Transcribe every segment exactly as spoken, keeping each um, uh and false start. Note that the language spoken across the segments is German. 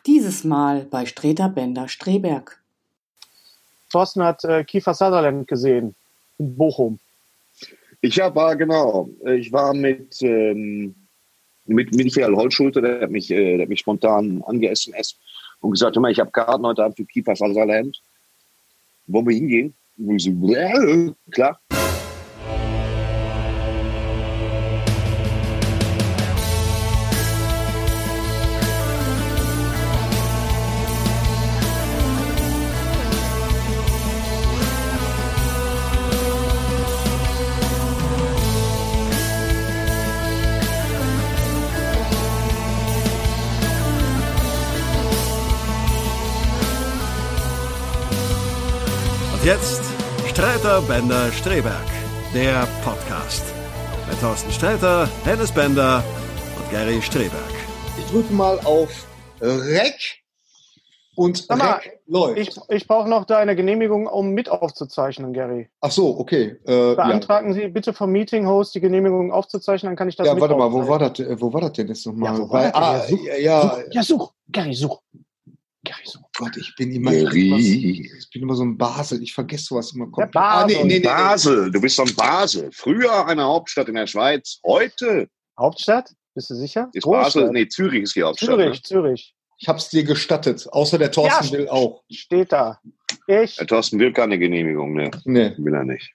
Dieses Mal bei Streter Bender Streberg. Thorsten hat äh, Kiefer Sutherland gesehen in Bochum. Ich ja, war genau. Ich war mit, ähm, mit Michael Holtschulte, der hat mich, äh, der hat mich spontan ange-S M S und gesagt, hör mal, ich habe Karten heute Abend für Kiefer Sutherland. Wollen wir hingehen? Und ich so, äh, klar. Jetzt Streter Bender Streberg, der Podcast. Mit Thorsten Sträter, Hennes Bender und Gary Streberg. Ich drücke mal auf Rec und Mal, Rec läuft. Ich, ich brauche noch deine Genehmigung, um mit aufzuzeichnen, Gary. Ach so, okay. Äh, Beantragen ja. Sie bitte vom Meeting-Host die Genehmigung aufzuzeichnen, dann kann ich das Ja, mit warte mal, wo aufzeichnen. war das, äh, wo war das denn jetzt nochmal? Ja, wo war Weil, das denn? ah, Ja, such, ja, Such, ja, such. Gary, such. Gary, such. Gott, ich bin immer, ich bin immer, ich bin immer so ein Basel. Ich vergesse sowas immer komplett. Ja, Basel. Ah, nee, nee, nee, Basel, du bist von Basel. Früher eine Hauptstadt in der Schweiz, heute Hauptstadt? Bist du sicher? ist Großstadt. Basel, nee, Zürich ist die Hauptstadt. Zürich, Ne? Zürich. Ich hab's dir gestattet. Außer der Thorsten Ja, will auch. Steht da. Ich. Der Thorsten will keine Genehmigung, ne? Nee. Will er nicht.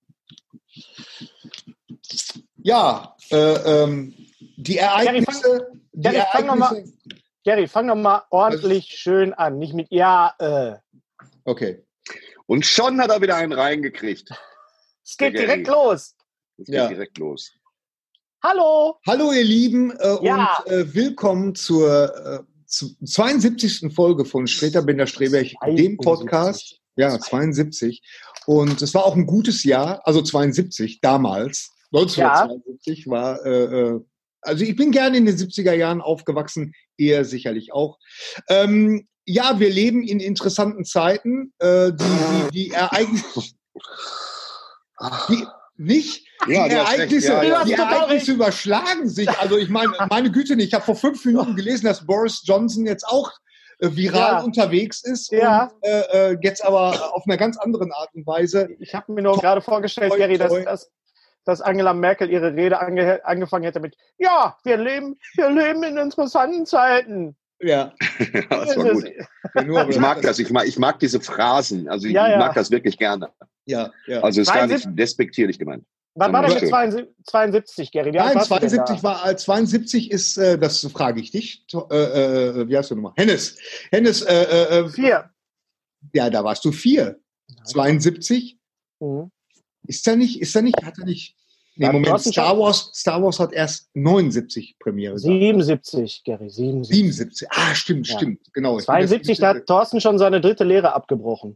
Ja, äh, ähm, die Ereignisse. Die Gary, fang noch mal- Ereignisse. Gary, fang doch mal ordentlich schön an. Nicht mit Ja, äh. Okay. Und schon hat er wieder einen reingekriegt. Es geht Gary. direkt los. Es geht Ja. direkt los. Hallo. Hallo ihr Lieben äh, Ja. und äh, willkommen zur äh, zu zweiundsiebzigsten Folge von Streter Bender Streberg, dem Podcast. Ja, zweiundsiebzig. Und es war auch ein gutes Jahr, also zweiundsiebzig damals. neunzehnhundertzweiundsiebzig war, äh, äh, also ich bin gerne in den siebziger Jahren aufgewachsen, ihr sicherlich auch. Ähm, ja, wir leben in interessanten Zeiten. Äh, die, die, die Ereignisse, die, nicht? Ja, die du hast recht. Ereignisse, Ja, ja. die Du hast total Ereignisse überschlagen sich. Also ich meine, meine Güte nicht. Ich habe vor fünf Minuten gelesen, dass Boris Johnson jetzt auch äh, viral Ja. unterwegs ist Ja. und äh, äh, jetzt aber auf einer ganz anderen Art und Weise. Ich habe mir nur gerade vorgestellt, Toi, Gary, dass, toi. dass, dass Angela Merkel ihre Rede ange, angefangen hätte mit Ja, wir leben, wir leben in interessanten Zeiten. Ja, Das war gut. ja, nur, aber Ich mag das, ich mag, ich mag diese Phrasen. Also ich, Ja, ja. ich mag das wirklich gerne. Ja, ja. Also ist gar nicht zweiundsiebzig despektierlich gemeint. Wann war Ja. denn mit zweiundsiebzig, zweiundsiebzig, Gary? Wie alt Nein, warst du denn zweiundsiebzig da? war, äh, zweiundsiebzig ist, äh, das frage ich dich, to- äh, äh, wie heißt du nochmal? Hennes. Hennes, äh, äh, äh, Vier. ja, da warst du vier. zweiundsiebzig? Mhm. Ist er nicht, ist er nicht, hat er nicht, nee, Ja, Moment, Thorsten Star schon. Wars, Star Wars hat erst neunundsiebzig Premiere gehabt. siebenundsiebzig, Gary, siebenundsiebzig. siebenundsiebzig, ah, stimmt, Ja. stimmt, genau. Ich bin zweiundsiebzig, jetzt- da hat Thorsten schon seine dritte Lehre abgebrochen.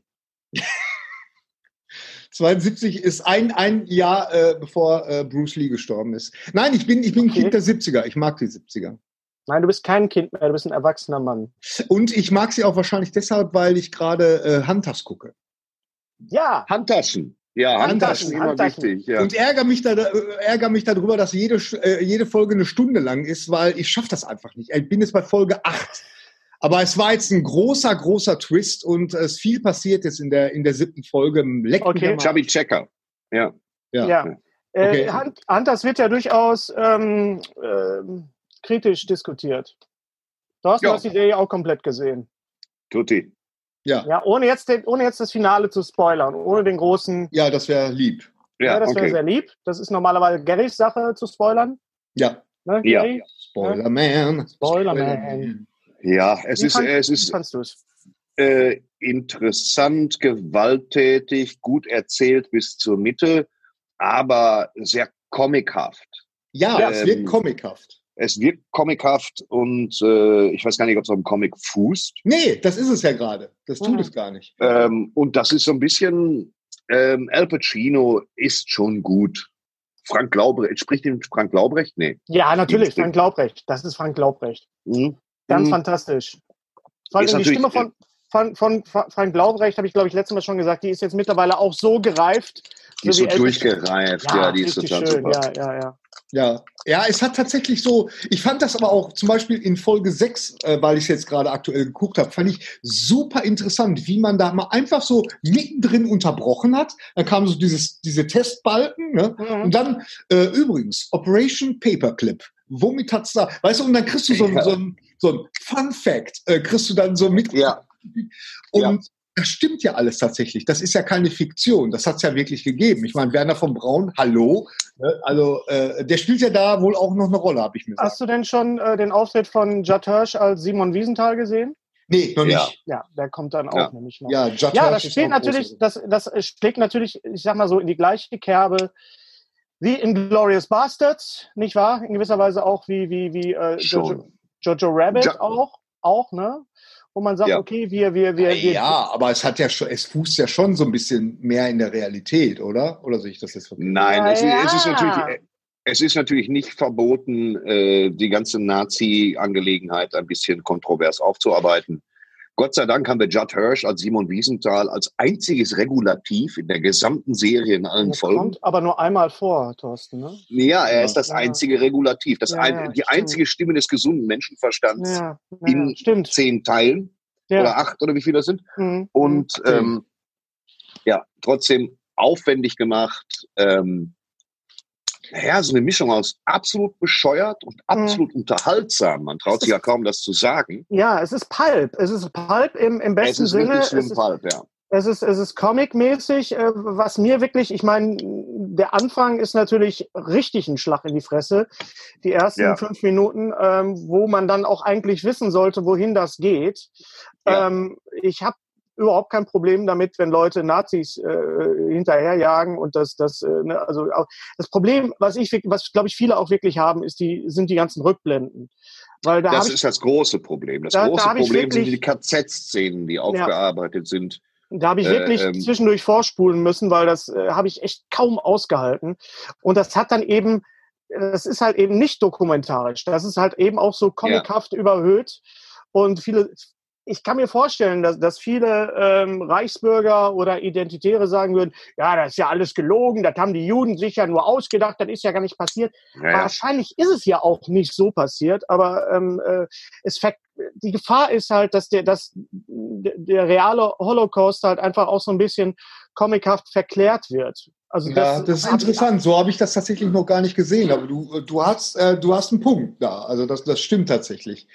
zweiundsiebzig ist ein, ein Jahr, äh, bevor äh, Bruce Lee gestorben ist. Nein, ich bin, ich bin ein Okay. Kind der siebziger. Ich mag die siebziger. Nein, du bist kein Kind mehr, du bist ein erwachsener Mann. Und ich mag sie auch wahrscheinlich deshalb, weil ich gerade äh, Hunters gucke. Ja, Handtaschen. Ja, Handtaschen, Handtaschen, immer Handtaschen. wichtig. Ja. Und ärgere mich, da, äh, ärgere mich darüber, dass jede, Sch- äh, jede Folge eine Stunde lang ist, weil ich schaffe das einfach nicht. Ich bin jetzt bei Folge acht. Aber es war jetzt ein großer, großer Twist und es ist viel passiert jetzt in der, in der siebten Folge. Leck mich Okay. am Arsch. Chubby Checker. Ja. Ja. ja. Äh, Okay. Hunt, Hunters wird ja durchaus ähm, ähm, kritisch diskutiert. Thorsten, Ja. du hast die Serie auch komplett gesehen. Tutti. Ja. Ja, ohne jetzt, den, ohne jetzt das Finale zu spoilern, ohne den großen. Ja, das wäre lieb. Ja, Ja, das wäre okay. sehr lieb. Das ist normalerweise Garys Sache zu spoilern. Ja. Ne, Ja. Gary? Spoilerman. Spoilerman. Ja, es Wie ist, fand- es Wie ist fandst du es? äh, interessant, gewalttätig, gut erzählt bis zur Mitte, aber sehr comichaft. Ja, Ja, es wird ähm, comichaft. Es wirkt comichaft und äh, ich weiß gar nicht, ob es auf dem Comic fußt. Nee, das ist es ja gerade. Das tut Mhm. es gar nicht. Ähm, und das ist so ein bisschen, ähm, Al Pacino ist schon gut. Frank Laubrecht, spricht den Frank Laubrecht? Nee. Ja, natürlich, Stimmt. Frank Laubrecht. Das ist Frank Laubrecht. Mhm. Ganz Mhm. fantastisch. Vor allem Ist die natürlich- Stimme von, von, von Frank Laubrecht habe ich, glaube ich, letztes Mal schon gesagt, die ist jetzt mittlerweile auch so gereift. Die ist so so durchgereift, ja, ja, die ist total schön. super. Ja, ja, ja. Ja, ja, es hat tatsächlich so, ich fand das aber auch zum Beispiel in Folge sechs, äh, weil ich es jetzt gerade aktuell geguckt habe, fand ich super interessant, wie man da mal einfach so mittendrin unterbrochen hat. Dann kam so dieses, diese Testbalken, ne? Mhm. Und dann äh, übrigens Operation Paperclip. Womit hat's da, weißt du, und dann kriegst du so, ja. so ein, so ein Fun Fact, äh, kriegst du dann so mit. Ja. Und ja. das stimmt ja alles tatsächlich. Das ist ja keine Fiktion. Das hat es ja wirklich gegeben. Ich meine, Werner von Braun, hallo. Also, äh, der spielt ja da wohl auch noch eine Rolle, habe ich mir gesagt. Hast du denn schon äh, den Auftritt von Judd Hirsch als Simon Wiesenthal gesehen? Nee, noch nicht. Ja, ja, der kommt dann auch ja. nämlich noch. Ja, Judd ja Hirsch das spielt natürlich, das, das schlägt natürlich, ich sag mal so, in die gleiche Kerbe wie Inglourious Bastards, nicht wahr? In gewisser Weise auch wie, wie, wie äh, Jojo, Jojo Rabbit ja. auch, auch, ne? Wo man sagt, ja. okay, wir, wir, wir, wir. Ja, aber es hat ja schon, es fußt ja schon so ein bisschen mehr in der Realität, oder? Oder sehe ich das jetzt verkehrt? Nein, ja, es, ja. es ist natürlich, es ist natürlich nicht verboten, äh, die ganze Nazi-Angelegenheit ein bisschen kontrovers aufzuarbeiten. Gott sei Dank haben wir Judd Hirsch als Simon Wiesenthal als einziges Regulativ in der gesamten Serie in allen das Folgen. Kommt aber nur einmal vor, Thorsten, ne? Ja, er ist das ja. einzige Regulativ, das ja, ein, ja, die stimmt. einzige Stimme des gesunden Menschenverstands ja, ja, in stimmt. zehn Teilen ja. oder acht oder wie viele das sind. Mhm. Und ähm, ja, trotzdem aufwendig gemacht. Ähm, Ja, so eine Mischung aus absolut bescheuert und absolut mhm. unterhaltsam. Man traut sich ja kaum, das zu sagen. Ja, es ist Pulp. Es ist Pulp im, im besten Sinne. Es ist wirklich es Pulp, ja. Es ist, es ist comic-mäßig, äh, was mir wirklich, ich meine, der Anfang ist natürlich richtig ein Schlag in die Fresse. Die ersten ja. fünf Minuten, ähm, wo man dann auch eigentlich wissen sollte, wohin das geht. Ja. Ähm, ich habe überhaupt kein Problem damit, wenn Leute Nazis äh, hinterherjagen und das, das, äh, ne, also auch, das Problem, was ich, was glaube ich viele auch wirklich haben, ist die, sind die ganzen Rückblenden. Weil da das ich, ist das große Problem. Das da, große da Problem wirklich, sind die K Z-Szenen, die aufgearbeitet ja. sind. Da habe ich wirklich äh, ähm, zwischendurch vorspulen müssen, weil das äh, habe ich echt kaum ausgehalten. Und das hat dann eben, das ist halt eben nicht dokumentarisch. Das ist halt eben auch so comichaft ja. überhöht. Und viele, ich kann mir vorstellen, dass, dass viele ähm, Reichsbürger oder Identitäre sagen würden, ja, das ist ja alles gelogen, das haben die Juden sich ja nur ausgedacht, das ist ja gar nicht passiert. Ja, ja. Wahrscheinlich ist es ja auch nicht so passiert, aber ähm, äh, es ver- die Gefahr ist halt, dass der, dass der reale Holocaust halt einfach auch so ein bisschen comichaft verklärt wird. Also ja, das, das ist interessant. So habe ich das tatsächlich noch gar nicht gesehen. Aber du, du hast, äh, du hast einen Punkt da. Also das, das stimmt tatsächlich.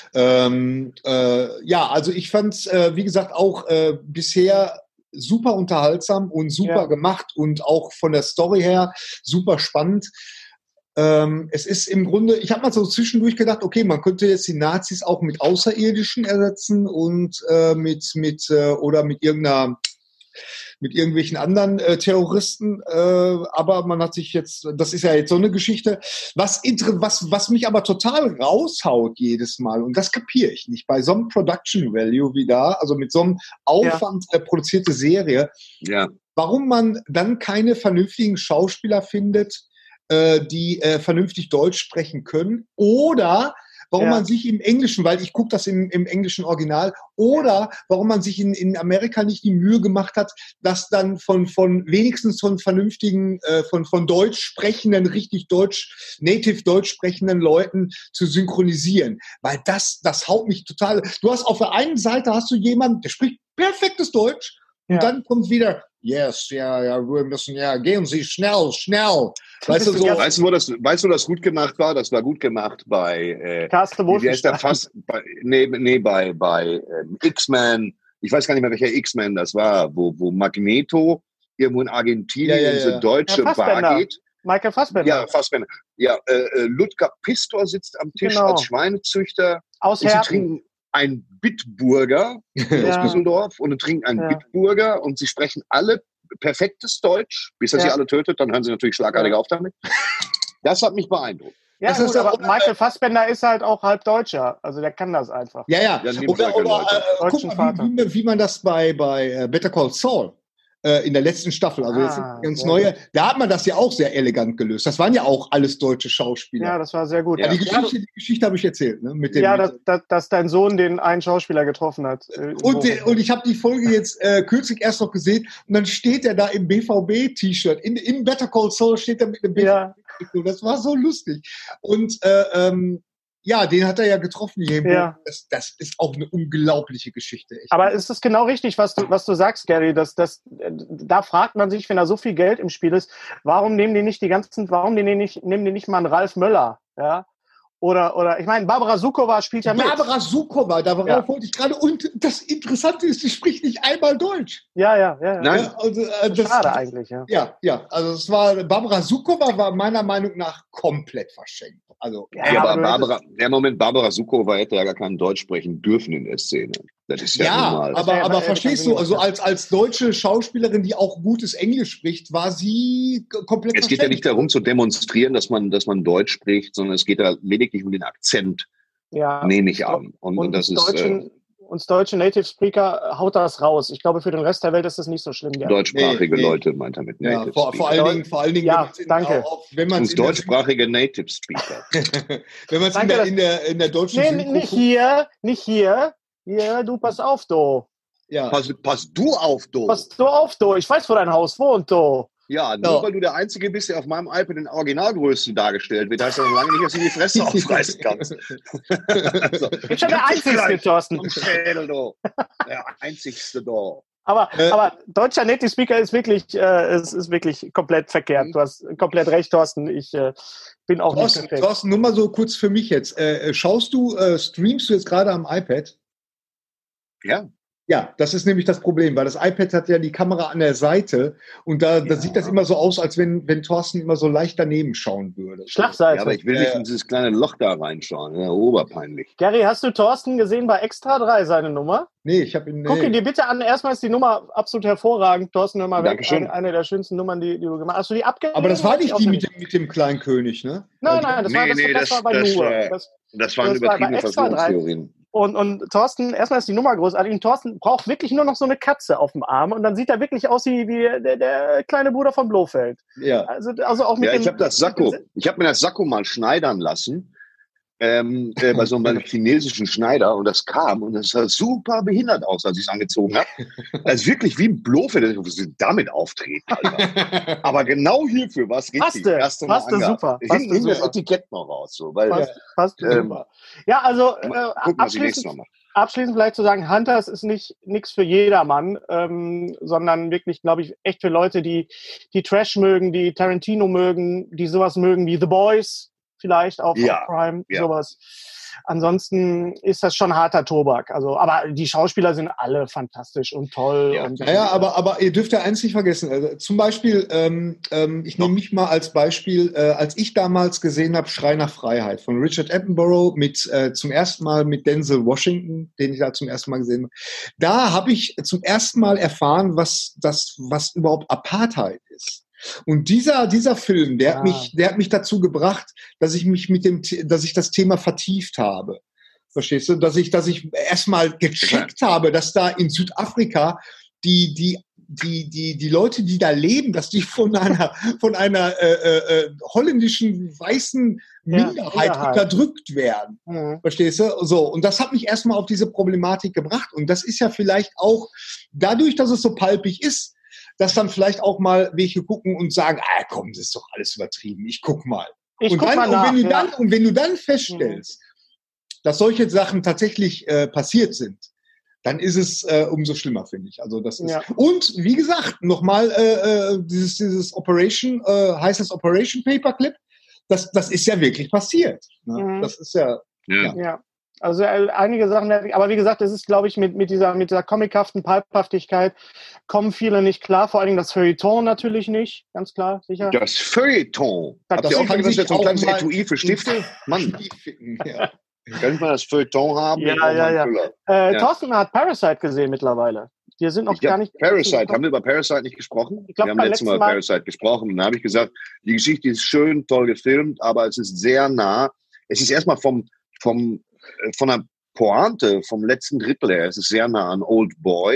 Ähm, äh, ja, also ich fand es, äh, wie gesagt, auch äh, bisher super unterhaltsam und super ja. gemacht und auch von der Story her super spannend. Ähm, es ist im Grunde, ich habe mal so zwischendurch gedacht, okay, man könnte jetzt die Nazis auch mit Außerirdischen ersetzen und äh, mit mit äh, oder mit irgendeiner mit irgendwelchen anderen äh, Terroristen, äh, aber man hat sich jetzt, das ist ja jetzt so eine Geschichte, was, inter- was, was mich aber total raushaut jedes Mal, und das kapiere ich nicht, bei so einem Production Value wie da, also mit so einem Aufwand ja. äh, produzierte Serie, ja. warum man dann keine vernünftigen Schauspieler findet, äh, die äh, vernünftig Deutsch sprechen können, oder warum ja. man sich im Englischen, weil ich gucke das im, im englischen Original, oder warum man sich in, in Amerika nicht die Mühe gemacht hat, das dann von, von wenigstens von vernünftigen, äh, von, von Deutsch sprechenden, richtig Deutsch, native Deutsch sprechenden Leuten zu synchronisieren. Weil das, das haut mich total. Du hast auf der einen Seite hast du jemanden, der spricht perfektes Deutsch, und ja. dann kommt wieder, yes, ja, ja, wir müssen, ja, gehen Sie schnell, schnell. Weißt du, so, weißt du, wo das, weißt du, das gut gemacht war? Das war gut gemacht bei, äh, Carsten wie heißt der fast, bei, nee, nee, bei, bei ähm, X-Men, ich weiß gar nicht mehr, welcher X-Men das war, wo, wo Magneto irgendwo in Argentinien ja, ja, ja. in so deutsche ja, Bar geht. Michael Fassbender. Ja, Fassbender. Ja, äh, Ludger Pistor sitzt am Tisch genau. als Schweinezüchter. Aus und Herten. Sie trinken ein Bitburger ja. aus Düsseldorf und trinken einen ja. Bitburger, und sie sprechen alle perfektes Deutsch, bis er ja. sie alle tötet, dann hören sie natürlich schlagartig ja. auf damit. Das hat mich beeindruckt. Ja, das gut, ist aber auch, Michael Fassbender ist halt auch halb Deutscher, also der kann das einfach. Ja, ja. ja oder oder äh, guck mal, wie, wie, wie man das bei, bei Better Call Saul äh, in der letzten Staffel, also Ah, jetzt eine ganz sehr neue. gut. Da hat man das ja auch sehr elegant gelöst. Das waren ja auch alles deutsche Schauspieler. Ja, das war sehr gut. Ja, die Ja, Geschichte, die Geschichte habe ich erzählt, ne? Mit dem, ja dass, dass, dass dein Sohn den einen Schauspieler getroffen hat. äh, und, so. die, und ich habe die Folge jetzt äh, kürzlich erst noch gesehen und dann steht er da im B V B-T-Shirt. In, in Better Call Saul steht er mit einem B V B. Ja. Das war so lustig. Und äh, ähm, ja, den hat er ja getroffen hier im Ja. Boden. Das, das ist auch eine unglaubliche Geschichte. Echt. Aber ist es genau richtig, was du, was du sagst, Gary? Dass, dass, äh, da fragt man sich, wenn da so viel Geld im Spiel ist, warum nehmen die nicht die ganzen, warum nehmen die nicht, nehmen die nicht mal einen Ralf Möller? Ja? Oder, oder ich meine, Barbara Sukowa spielt ja mit. Barbara Sukowa, darauf Ja. wollte ich gerade. Und das Interessante ist, sie spricht nicht einmal Deutsch. Ja, ja, ja. ja. Nein. Ja, also, äh, das, Schade eigentlich, ja. Ja, ja. Also es war Barbara Sukowa war meiner Meinung nach komplett verschenkt. Also Ja, Ja, aber aber du Barbara, der Moment, Barbara Sukowa hätte ja gar kein Deutsch sprechen dürfen in der Szene. Das ist ja, ja, normal. aber, Ja, aber aber verstehst er- du, also als, als deutsche Schauspielerin, die auch gutes Englisch spricht, war sie k- komplett Es geht ja nicht darum zu demonstrieren, dass man, dass man Deutsch spricht, sondern es geht da lediglich um den Akzent, Ja. nehme ich an. Und, und Und das uns ist äh, deutschen, uns deutsche Native Speaker haut das raus. Ich glaube, für den Rest der Welt ist das nicht so schlimm. Ja. deutschsprachige Nee, nee. Leute, meint er mit Ja, Native vor, vor Speaker. allen Dingen, vor allen Dingen, Ja, wenn man's in, danke. Auch, wenn man Uns es in, der- deutschsprachige Native Speaker. wenn man's in, Danke, der, dass- in, der, in der deutschen Nee, Synchro nicht guckt, hier, nicht hier. Hier, du pass auf, du. ja. Pass, pass du auf, du. Pass du auf, du. Ich weiß, wo dein Haus wohnt, du. Ja, nur Ja. weil du der Einzige bist, der auf meinem iPad in Originalgröße dargestellt wird, heißt das noch lange nicht, dass du die Fresse aufreißen kannst. Also, Ich bin der Einzige, Thorsten. Am Schädel, du. Der Einzigste, du. Aber, Äh. aber deutscher Native Speaker ist wirklich, äh, es ist wirklich komplett verkehrt. Du hast komplett recht, Thorsten. Ich äh, bin auch Thorsten, nicht perfekt. Thorsten, nur mal so kurz für mich jetzt. Äh, schaust du, äh, streamst du jetzt gerade am iPad? Ja. Ja, das ist nämlich das Problem, weil das iPad hat ja die Kamera an der Seite und da, da Ja. sieht das immer so aus, als wenn, wenn Thorsten immer so leicht daneben schauen würde. Schlagseite. Ja, aber ich will nicht Ja. in dieses kleine Loch da reinschauen. Ja, oberpeinlich. Gary, hast du Thorsten gesehen bei Extra drei, seine Nummer? Nee, ich habe ihn. Guck ihn Nee. dir bitte an. Erstmal ist die Nummer absolut hervorragend. Thorsten, hör mal weg. Dankeschön. Eine, eine der schönsten Nummern, die, die du gemacht hast. Hast du die abgelehnt? Aber das war nicht Auch die nicht. mit dem, mit dem kleinen König, ne? Nein, Also- nein, das, war, Nee, das, nee, das, das- war bei das, nur. äh, Das, Das waren Das war bei übertriebene Extra drei. Verschwörungstheorien. und, und Thorsten, erstmal ist die Nummer großartig. Und Thorsten braucht wirklich nur noch so eine Katze auf dem Arm. Und dann sieht er wirklich aus wie, wie der, der kleine Bruder von Blofeld. Ja. Also, also auch mit Ja, dem, ich habe das Sakko. mit dem- Ich habe mir das Sakko mal schneidern lassen. Ähm, äh, bei so einem chinesischen Schneider und das kam und das sah super behindert aus, als ich es angezogen habe. Das ist wirklich wie ein Blofeld, dass sie damit auftreten, Alter. Aber genau hierfür war es richtig. Passte, Erste Mal passte angehabt. super, Hinten passte hing das super. Etikett noch raus, so, weil Passt, passt Ähm, super. Ja, also äh, mal gucken, was ich nächstes abschließend, Mal mache. abschließend vielleicht zu sagen, Hunters ist nicht nichts für jedermann, ähm, sondern wirklich, glaube ich, echt für Leute, die die Trash mögen, die Tarantino mögen, die sowas mögen wie The Boys, vielleicht auch Ja, auf Prime, ja. sowas. Ansonsten ist das schon harter Tobak. Also, aber die Schauspieler sind alle fantastisch und toll. Ja. Und, Naja, aber, aber ihr dürft ja eins nicht vergessen. Also, zum Beispiel, ähm, ähm, ich nehme mich mal als Beispiel, äh, als ich damals gesehen habe, Schrei nach Freiheit von Richard Attenborough mit äh, zum ersten Mal mit Denzel Washington, den ich da zum ersten Mal gesehen habe. Da habe ich zum ersten Mal erfahren, was das, was überhaupt Apartheid ist. Und dieser, dieser Film, der Ah. hat mich, der hat mich dazu gebracht, dass ich mich mit dem, The- dass ich das Thema vertieft habe. Verstehst du? Dass ich, dass ich erstmal gecheckt habe, dass da in Südafrika die, die, die, die, die Leute, die da leben, dass die von einer, von einer äh, äh, holländischen weißen Ja, Minderheit Minderheit. unterdrückt werden. Mhm. Verstehst du? So. Und das hat mich erstmal auf diese Problematik gebracht. Und das ist ja vielleicht auch dadurch, dass es so palpig ist, dass dann vielleicht auch mal welche gucken und sagen, ah, komm, das ist doch alles übertrieben. Ich guck mal. Ich und, guck dann, mal nach, und, wenn du ja. dann, und wenn du dann feststellst, dass solche Sachen tatsächlich äh, passiert sind, dann ist es äh, umso schlimmer, finde ich. Also das ist Ja. und wie gesagt nochmal äh, äh, dieses dieses Operation äh, heißt das Operation Paperclip. Das das ist ja wirklich passiert. Ne? Mhm. Das ist ja Ja. Ja, also äh, einige Sachen, aber wie gesagt, es ist, glaube ich, mit, mit dieser, mit dieser comichaften Palphaftigkeit kommen viele nicht klar, vor allen Dingen das Feuilleton natürlich nicht, ganz klar, sicher. Das Feuilleton. Das Habt ihr auch kann gesehen, sich das so ein auch kleines mal- Etui für Stifte? Mann, ja. kann ich mal das Feuilleton haben? Ja, Ich brauch ja, mal einen ja. Füller. Äh, Ja. Thorsten hat Parasite gesehen mittlerweile. Wir sind noch Ich gar hab nicht. Parasite, haben wir über Parasite nicht gesprochen? Ich glaub, wir haben beim letztes Mal letzten Mal- über Parasite gesprochen und da habe ich gesagt, die Geschichte ist schön, toll gefilmt, aber es ist sehr nah. Es ist erstmal vom, vom, äh, von der Pointe, vom letzten Drittel her, es ist sehr nah an Old Boy.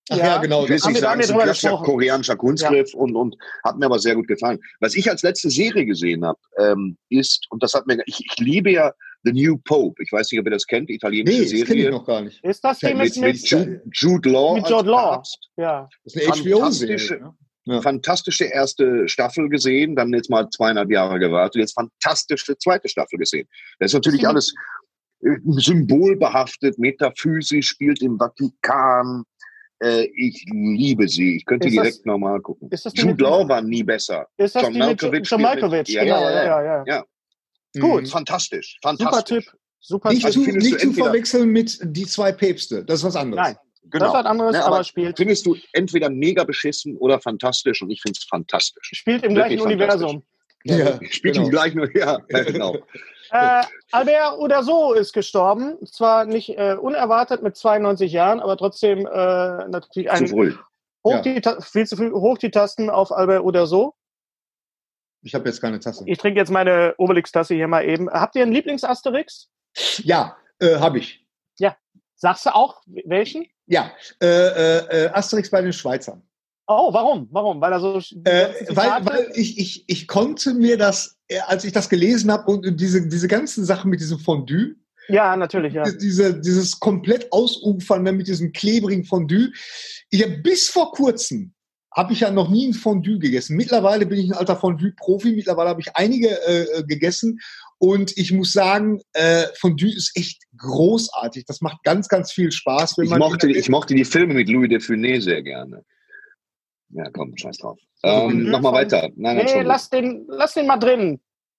Ach ja, genau. Ich will haben nicht wir- haben sagen, wir es ist ein drüber klassischer gesprochen. koreanischer Kunstgriff und, und hat mir aber sehr gut gefallen. Was ich als letzte Serie gesehen habe, ähm, ist, und das hat mir, ich, ich liebe ja The New Pope. Ich weiß nicht, ob ihr das kennt, italienische Nee, das kenne ich Serie. noch gar nicht. Ist das die Mit, mit, mit mit, Jude, Jude Law mit als Jude Law? Papst. Ja. Das ist eine H B O-Serie. Fantastische- Ne? Ja. Fantastische erste Staffel gesehen, dann jetzt mal zweieinhalb Jahre gewartet, jetzt fantastische zweite Staffel gesehen. Das ist natürlich Sie- alles äh, symbolbehaftet, metaphysisch, spielt im Vatikan. Äh, ich liebe sie. Ich könnte Ist direkt das- nochmal gucken. ist das die Jude mit- Law war nie besser. Ist das John die mit Malkovich John spielt mit- Malkovich? Ja, Genau, ja, ja, ja. ja. ja. Ja. Gut. Mhm. Fantastisch, Super fantastisch. Tipp. Super Nicht, Tipp. Also zu, findest nicht du zu entweder- verwechseln mit die zwei Päpste. Das ist was anderes. Nein, Genau. das ist was anderes, Ja, aber, aber spielt, Findest du entweder mega beschissen oder fantastisch und ich finde es fantastisch. spielt im Wirklich gleichen Universum. Ja, Spielt genau. im gleichen, ja, ja, genau. Äh, Albert Uderzo ist gestorben. Zwar nicht äh, unerwartet mit zweiundneunzig Jahren, aber trotzdem äh, natürlich Zu ein früh. hoch, Ja. die, Ta- viel zu viel hoch die Tasten auf Albert Uderzo. Ich habe jetzt keine Tasse. Ich trinke jetzt meine Obelix-Tasse hier mal eben. Habt ihr einen Lieblings-Asterix? Ja, äh, habe ich. Sagst du auch welchen? Ja, äh, äh, äh, Asterix bei den Schweizern. Oh, warum? Warum? Weil er so die Äh, ganzen weil Zitate- weil ich, ich, ich konnte mir das, äh, als ich das gelesen habe und diese, diese ganzen Sachen mit diesem Fondue, Ja, natürlich, ja. diese, dieses komplett Ausufern mit diesem klebrigen Fondue. Ich habe bis vor kurzem habe ich ja noch nie ein Fondue gegessen. Mittlerweile bin ich ein alter Fondue-Profi. Mittlerweile habe ich einige äh, gegessen. Und ich muss sagen, äh, Fondue ist echt großartig. Das macht ganz, ganz viel Spaß. Wenn Ich man mochte, ich mochte die Filme mit Louis de Funès sehr gerne. Ja, komm, scheiß drauf. Ähm, Mhm. Nochmal weiter. Nein, nein, Nee, Entschuldigung. lass den, lass den mal drin.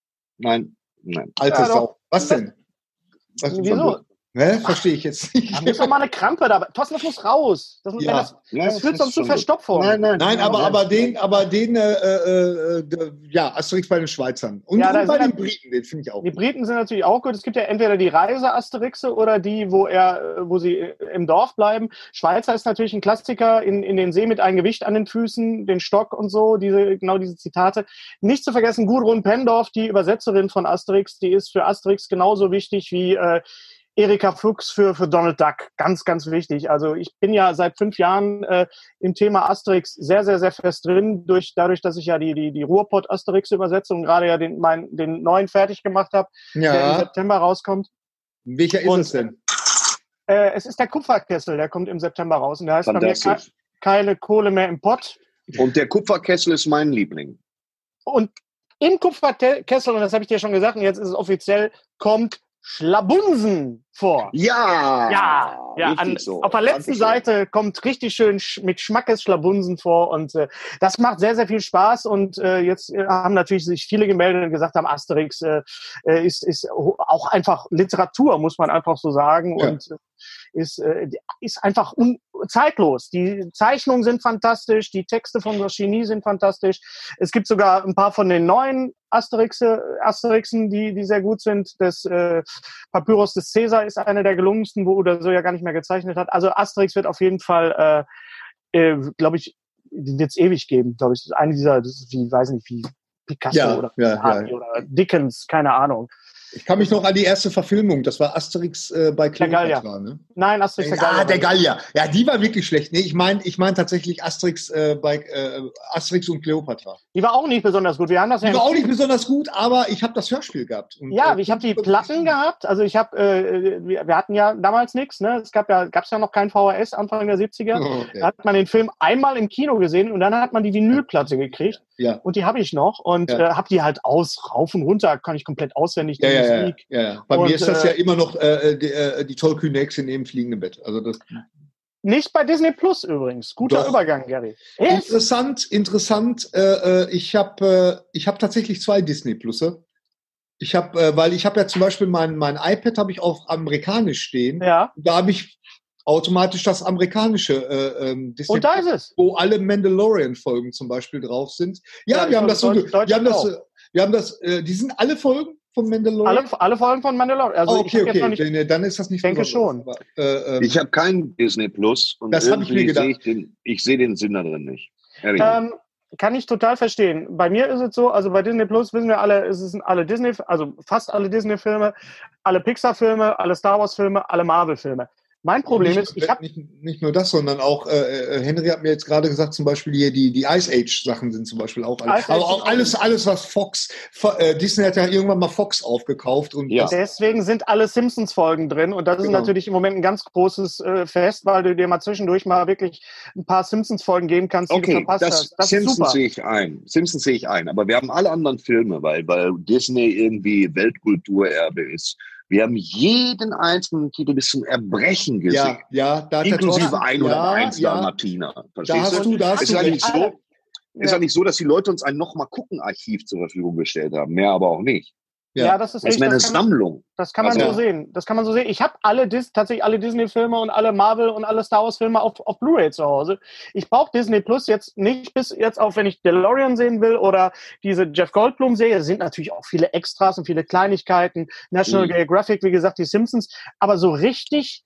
Nein, nein. Alte Ja, Sau. doch. Was denn? Was, Wieso? Hä? Verstehe ich jetzt nicht. Da muss doch mal eine Krampe dabei. Thorsten, das muss raus. Das, Ja. das, Ja, das führt ist sonst zu schon gut. Verstopfung. Nein, nein. Nein, aber, Ja, aber ja. den, aber den, äh, äh, äh, ja, Asterix bei den Schweizern. Und, Ja, da und bei sind den ja- Briten, den finde ich auch. Die Briten sind natürlich auch gut. Es gibt ja entweder die Reise-Asterixe oder die, wo er, äh, wo sie äh, im Dorf bleiben. Schweizer ist natürlich ein Klassiker, in, in den See mit einem Gewicht an den Füßen, den Stock und so, diese, genau diese Zitate. Nicht zu vergessen, Gudrun Pendorf, die Übersetzerin von Asterix, die ist für Asterix genauso wichtig wie äh, Erika Fuchs für, für Donald Duck. Ganz, ganz wichtig. Also ich bin ja seit fünf Jahren äh, im Thema Asterix sehr, sehr, sehr fest drin, durch, dadurch, dass ich ja die, die, die Ruhrpott-Asterix übersetze und gerade ja den, mein, den neuen fertig gemacht habe, der im Ja, September rauskommt. welcher ist Und- es denn? Äh, es ist der Kupferkessel, der kommt im September raus. Und der heißt bei mir ke Fantastisch. keine Kohle mehr im Pott. Und der Kupferkessel ist mein Liebling. Und im Kupferkessel, und das habe ich dir schon gesagt, und jetzt ist es offiziell, kommt Schlabunsen vor. Ja! Ja, ja richtig an, so. auf der letzten Dankeschön. Seite kommt richtig schön sch mit Schmackes Schlabunsen vor und äh, das macht sehr, sehr viel Spaß und äh, jetzt äh, haben natürlich sich viele gemeldet und gesagt haben, Asterix äh, äh, ist, ist auch einfach Literatur, muss man einfach so sagen Ja. und äh, ist, äh, ist einfach un zeitlos. Die Zeichnungen sind fantastisch, die Texte von Goscinny sind fantastisch. Es gibt sogar ein paar von den neuen Asterixe, Asterixen, die, die sehr gut sind. Das äh, Papyrus des Caesar ist einer der gelungensten, wo oder so ja gar nicht mehr gezeichnet hat. Also Asterix wird auf jeden Fall, äh, äh, glaube ich, den wird es ewig geben, glaube ich. Das ist eine dieser, das ist wie, weiß nicht, wie Picasso Ja, oder, ja, Hardy ja. oder Dickens, keine Ahnung. Ich kann mich noch an die erste Verfilmung, das war Asterix äh, bei Gallier. Cleopatra, ne? Nein, Asterix der Gallier. Ah, der Gallier. Ja, die war wirklich schlecht. Nee, ich meine ich mein tatsächlich Asterix äh, bei äh, Asterix und Cleopatra. Die war auch nicht besonders gut. Wir haben das ja Die im war auch nicht besonders gut, aber ich habe das Hörspiel gehabt. Und, Ja, äh, ich habe die Platten gehabt. Also ich habe, äh, wir, wir hatten ja damals nichts. Ne? Es gab ja, gab's ja noch kein V H S Anfang der siebziger. Oh, okay. Da hat man den Film einmal im Kino gesehen und dann hat man die Vinylplatte gekriegt Ja. und die habe ich noch und Ja. äh, habe die halt aus rauf und runter, kann ich komplett auswendig die Ja, ja, ja, Musik. ja, ja. Bei Und, mir ist das äh, ja immer noch äh, die, äh, die tollkühne Hexe neben dem fliegenden Bett. Also das Nicht bei Disney Plus übrigens. Guter Doch. Übergang, Gary. Yes. interessant, interessant. Äh, äh, ich habe äh, ich habe tatsächlich zwei Disney Plusse. Ich habe, äh, weil ich habe ja zum Beispiel mein mein iPad habe ich auf amerikanisch stehen. Ja. Da habe ich automatisch das amerikanische äh, ähm, Disney Und da Plus, ist es. wo alle Mandalorian-Folgen zum Beispiel drauf sind. Ja, Ja, wir ich haben das so, glaube, ge- Deutsch- wir haben das, Deutsch äh, wir haben das, äh, die sind alle Folgen von Mandalorian. Alle, alle Folgen von Mandalorian. Also Oh, ich okay, hab jetzt noch okay, nicht, dann, dann ist das nicht denke besonders, schon. Aber, äh, ähm, Ich habe keinen Disney Plus und Das hab ich mir irgendwie gedacht. sehe ich den, ich sehe den Sinn da drin nicht. Ehrlich. Ähm, kann ich total verstehen. Bei mir ist es so, also bei Disney Plus wissen wir alle, es sind alle Disney, also fast alle Disney-Filme, alle Pixar-Filme, alle Star Wars-Filme, alle Marvel-Filme. Mein Problem nicht, ist, ich habe nicht, nicht nur das, sondern auch, äh, Henry hat mir jetzt gerade gesagt, zum Beispiel hier die, die Ice Age Sachen sind zum Beispiel auch, alle, aber auch alles, alles, was Fox, äh, Disney hat ja irgendwann mal Fox aufgekauft und ja. Deswegen sind alle Simpsons-Folgen drin und das ist genau. natürlich im Moment ein ganz großes äh, Fest, weil du dir mal zwischendurch mal wirklich ein paar Simpsons-Folgen geben kannst, die okay, du verpasst das, hast. Das Simpsons ist super. sehe ich ein. Simpsons sehe ich ein, aber wir haben alle anderen Filme, weil, weil Disney irgendwie Weltkulturerbe ist. Wir haben jeden einzelnen Titel bis zum Erbrechen gesehen. Ja, ja, da inklusive hunderteins ja, Dalmatiner. Da hast du, da hast ist du eigentlich so, ja. ist eigentlich so, dass die Leute uns ein Nochmal-Gucken-Archiv zur Verfügung gestellt haben. Mehr aber auch nicht. Ja, ja, das ist das ist mehr eine das Sammlung. Man, das kann man also, so sehen. Das kann man so sehen. Ich habe alle Dis, tatsächlich alle Disney-Filme und alle Marvel und alle Star Wars-Filme auf, auf Blu-ray zu Hause. Ich brauche Disney Plus jetzt nicht bis jetzt auf, wenn ich DeLorean sehen will oder diese Jeff Goldblum-Serie. Es sind natürlich auch viele Extras und viele Kleinigkeiten. National mhm. Geographic, wie gesagt, die Simpsons. Aber so richtig,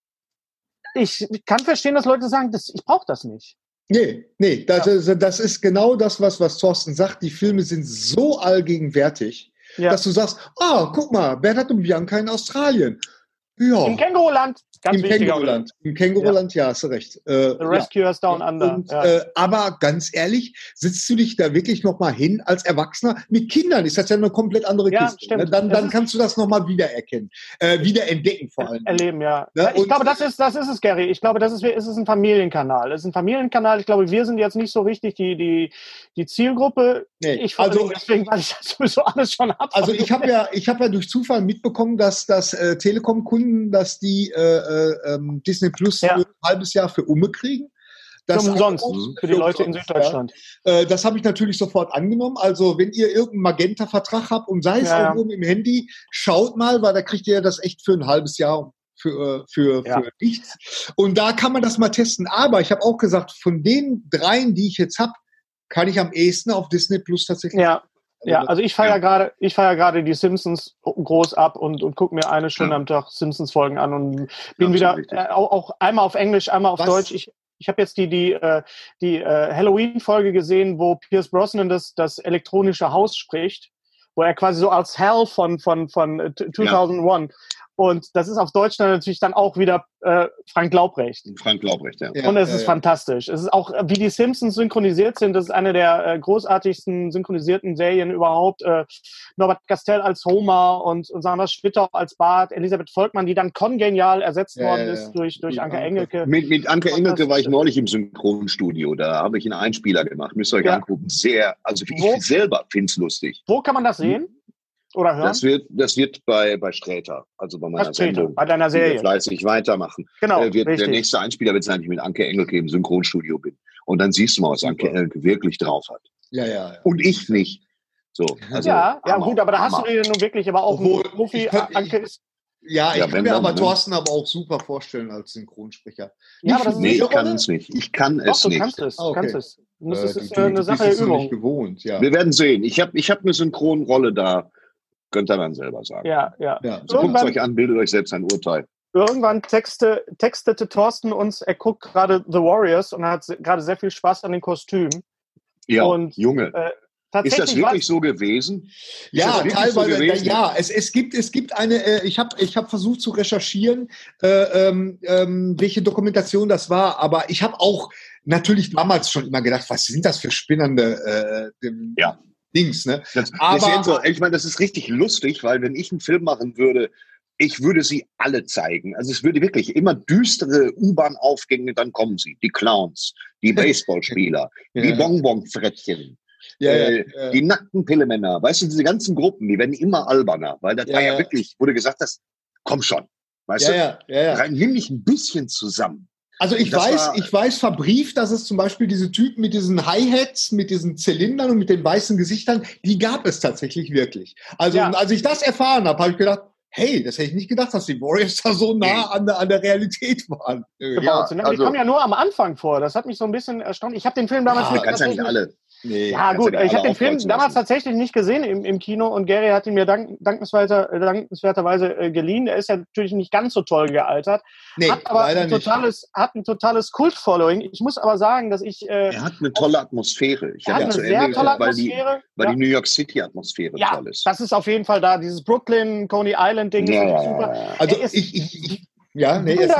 ich kann verstehen, dass Leute sagen, das, ich brauche das nicht. Nee, nee, das, ja. das ist genau das, was, was Thorsten sagt. Die Filme sind so allgegenwärtig, ja. dass du sagst, ah, oh, guck mal, Bernhard und Bianca in Australien. Ja. Im Känguruland. Ganz Im Känguruland. Im Känguruland, ja. ja, hast du recht. Äh, The Rescuers ja. Down Under. Und, ja. äh, aber ganz ehrlich, sitzt du dich da wirklich nochmal hin als Erwachsener? Mit Kindern ist das ja eine komplett andere ja, Kiste. Stimmt. Ne? Dann, dann kannst du das nochmal wiedererkennen. Äh, wiederentdecken vor allem. Erleben, ja. Ne? Ich und, glaube, das ist, das ist es, Gary. Ich glaube, das ist, ist es ein Familienkanal. Es ist ein Familienkanal. Ich glaube, wir sind jetzt nicht so richtig die, die, die Zielgruppe. Nee. Ich also, deswegen, weil ich das sowieso alles schon habe. Also ich habe ja, ich habe ja durch Zufall mitbekommen, dass das äh, Telekom-Kunden, dass die äh, äh, Disney Plus ja. für ein halbes Jahr für Umme kriegen. Das umsonst für die Leute in Süddeutschland. Ja. Äh, das habe ich natürlich sofort angenommen. Also wenn ihr irgendeinen Magenta-Vertrag habt und sei es ja. irgendwo im Handy, schaut mal, weil da kriegt ihr das echt für ein halbes Jahr für, für, ja. für nichts. Und da kann man das mal testen. Aber ich habe auch gesagt, von den dreien, die ich jetzt habe, kann ich am ehesten auf Disney Plus tatsächlich. Ja. Ja, also ich feiere ja. gerade, ich feiere gerade die Simpsons groß ab und, und gucke mir eine Stunde ja. am Tag Simpsons-Folgen an und bin ja, wieder äh, auch, auch einmal auf Englisch, einmal auf Was? Deutsch. Ich, ich habe jetzt die, die, äh, die äh, Halloween-Folge gesehen, wo Pierce Brosnan das, das elektronische Haus spricht, wo er quasi so als Hal von, von, von zweitausendeins. Ja. Und das ist auf Deutsch dann natürlich dann auch wieder äh, Frank Laubrecht. Frank Laubrecht, ja. Und es ja, ist ja. fantastisch. Es ist auch, wie die Simpsons synchronisiert sind, das ist eine der äh, großartigsten synchronisierten Serien überhaupt. Äh, Norbert Castell als Homer und, und Sandra Schwitter als Bart, Elisabeth Volkmann, die dann kongenial ersetzt ja, worden ja, ist durch, durch Anke Engelke. Mit, mit Anke Engelke war ich neulich im Synchronstudio. Da habe ich einen Einspieler gemacht. Müsst ihr euch ja. angucken. Sehr, also ich Wo? selber finde es lustig. Wo kann man das sehen? Hm? Oder hören? Das wird, das wird bei, bei Sträter, also bei meiner Sträter, Sendung, bei deiner Serie. Die fleißig weitermachen. Genau, äh, wird, der nächste Einspieler wird sein, ich mit Anke Engelke im Synchronstudio bin. Und dann siehst du mal, was Anke Engelke wirklich drauf hat. Ja, ja, ja. Und ich nicht. So, also, ja, ja, Hammer, gut, aber da Hammer. hast du dir nun wirklich aber auch einen Profi. Anke ist Ja, ich ja, kann mir aber Thorsten aber auch super vorstellen als Synchronsprecher. Ja, aber das nee, ich kann es nicht. Ich kann Doch, es du nicht. Kannst es, ah, okay. kannst es. Das äh, ist du, eine du Sache bist der Übung. nicht gewohnt, ja. Wir werden sehen. Ich habe ich hab eine Synchronrolle da. Könnt ihr dann selber sagen. Ja, ja. ja. So, guckt es euch an, bildet euch selbst ein Urteil. Irgendwann texte, textete Thorsten uns, er guckt gerade The Warriors und hat gerade sehr viel Spaß an den Kostümen. Ja, und, Junge. Äh, Ist das wirklich so gewesen? Ist ja, teilweise. So gewesen? Ja, es, es gibt es gibt eine. Äh, ich habe ich habe versucht zu recherchieren, äh, ähm, ähm, welche Dokumentation das war. Aber ich habe auch natürlich damals schon immer gedacht, was sind das für spinnernde äh, ja. Dings, ne? Das, aber das so, ich meine, das ist richtig lustig, weil wenn ich einen Film machen würde, ich würde sie alle zeigen. Also es würde wirklich immer düstere U-Bahn-Aufgänge, dann kommen sie. Die Clowns, die Baseballspieler, ja. die Bonbonfrettchen. Ja, äh, ja, ja. Die nackten Pillemänner, weißt du, diese ganzen Gruppen, die werden immer alberner, weil das ja, war ja, ja wirklich, wo du gesagt hast, komm schon, weißt ja, du, ja, ja, ja. Rein, nimm dich ein bisschen zusammen. Also ich weiß, war, ich weiß verbrieft, dass es zum Beispiel diese Typen mit diesen Hi-Hats, mit diesen Zylindern und mit den weißen Gesichtern, die gab es tatsächlich wirklich. Also ja. als ich das erfahren habe, habe ich gedacht, hey, das hätte ich nicht gedacht, dass die Warriors da so nah an der, an der Realität waren. Ja, also, die kommen ja nur am Anfang vor. Das hat mich so ein bisschen erstaunt. Ich habe den Film damals... Ja, kannst ja nicht alle. Nee, ja gut, ich habe den Film damals tatsächlich nicht gesehen im, im Kino und Gary hat ihn mir dank, dankenswerter, dankenswerterweise äh, geliehen. Er ist ja natürlich nicht ganz so toll gealtert, nee, hat aber ein totales, hat ein totales Kult-Following. Ich muss aber sagen, dass ich... Äh, er hat eine tolle Atmosphäre. Ich er hat eine zu sehr Ende tolle gesagt, Atmosphäre. Weil die, weil ja. die New York City-Atmosphäre ja, toll ist. das ist auf jeden Fall da. Dieses Brooklyn, Coney Island-Ding ja, ist ja, super. ja. Also ist, ich... ich, ich Ja, nee, Wundersch-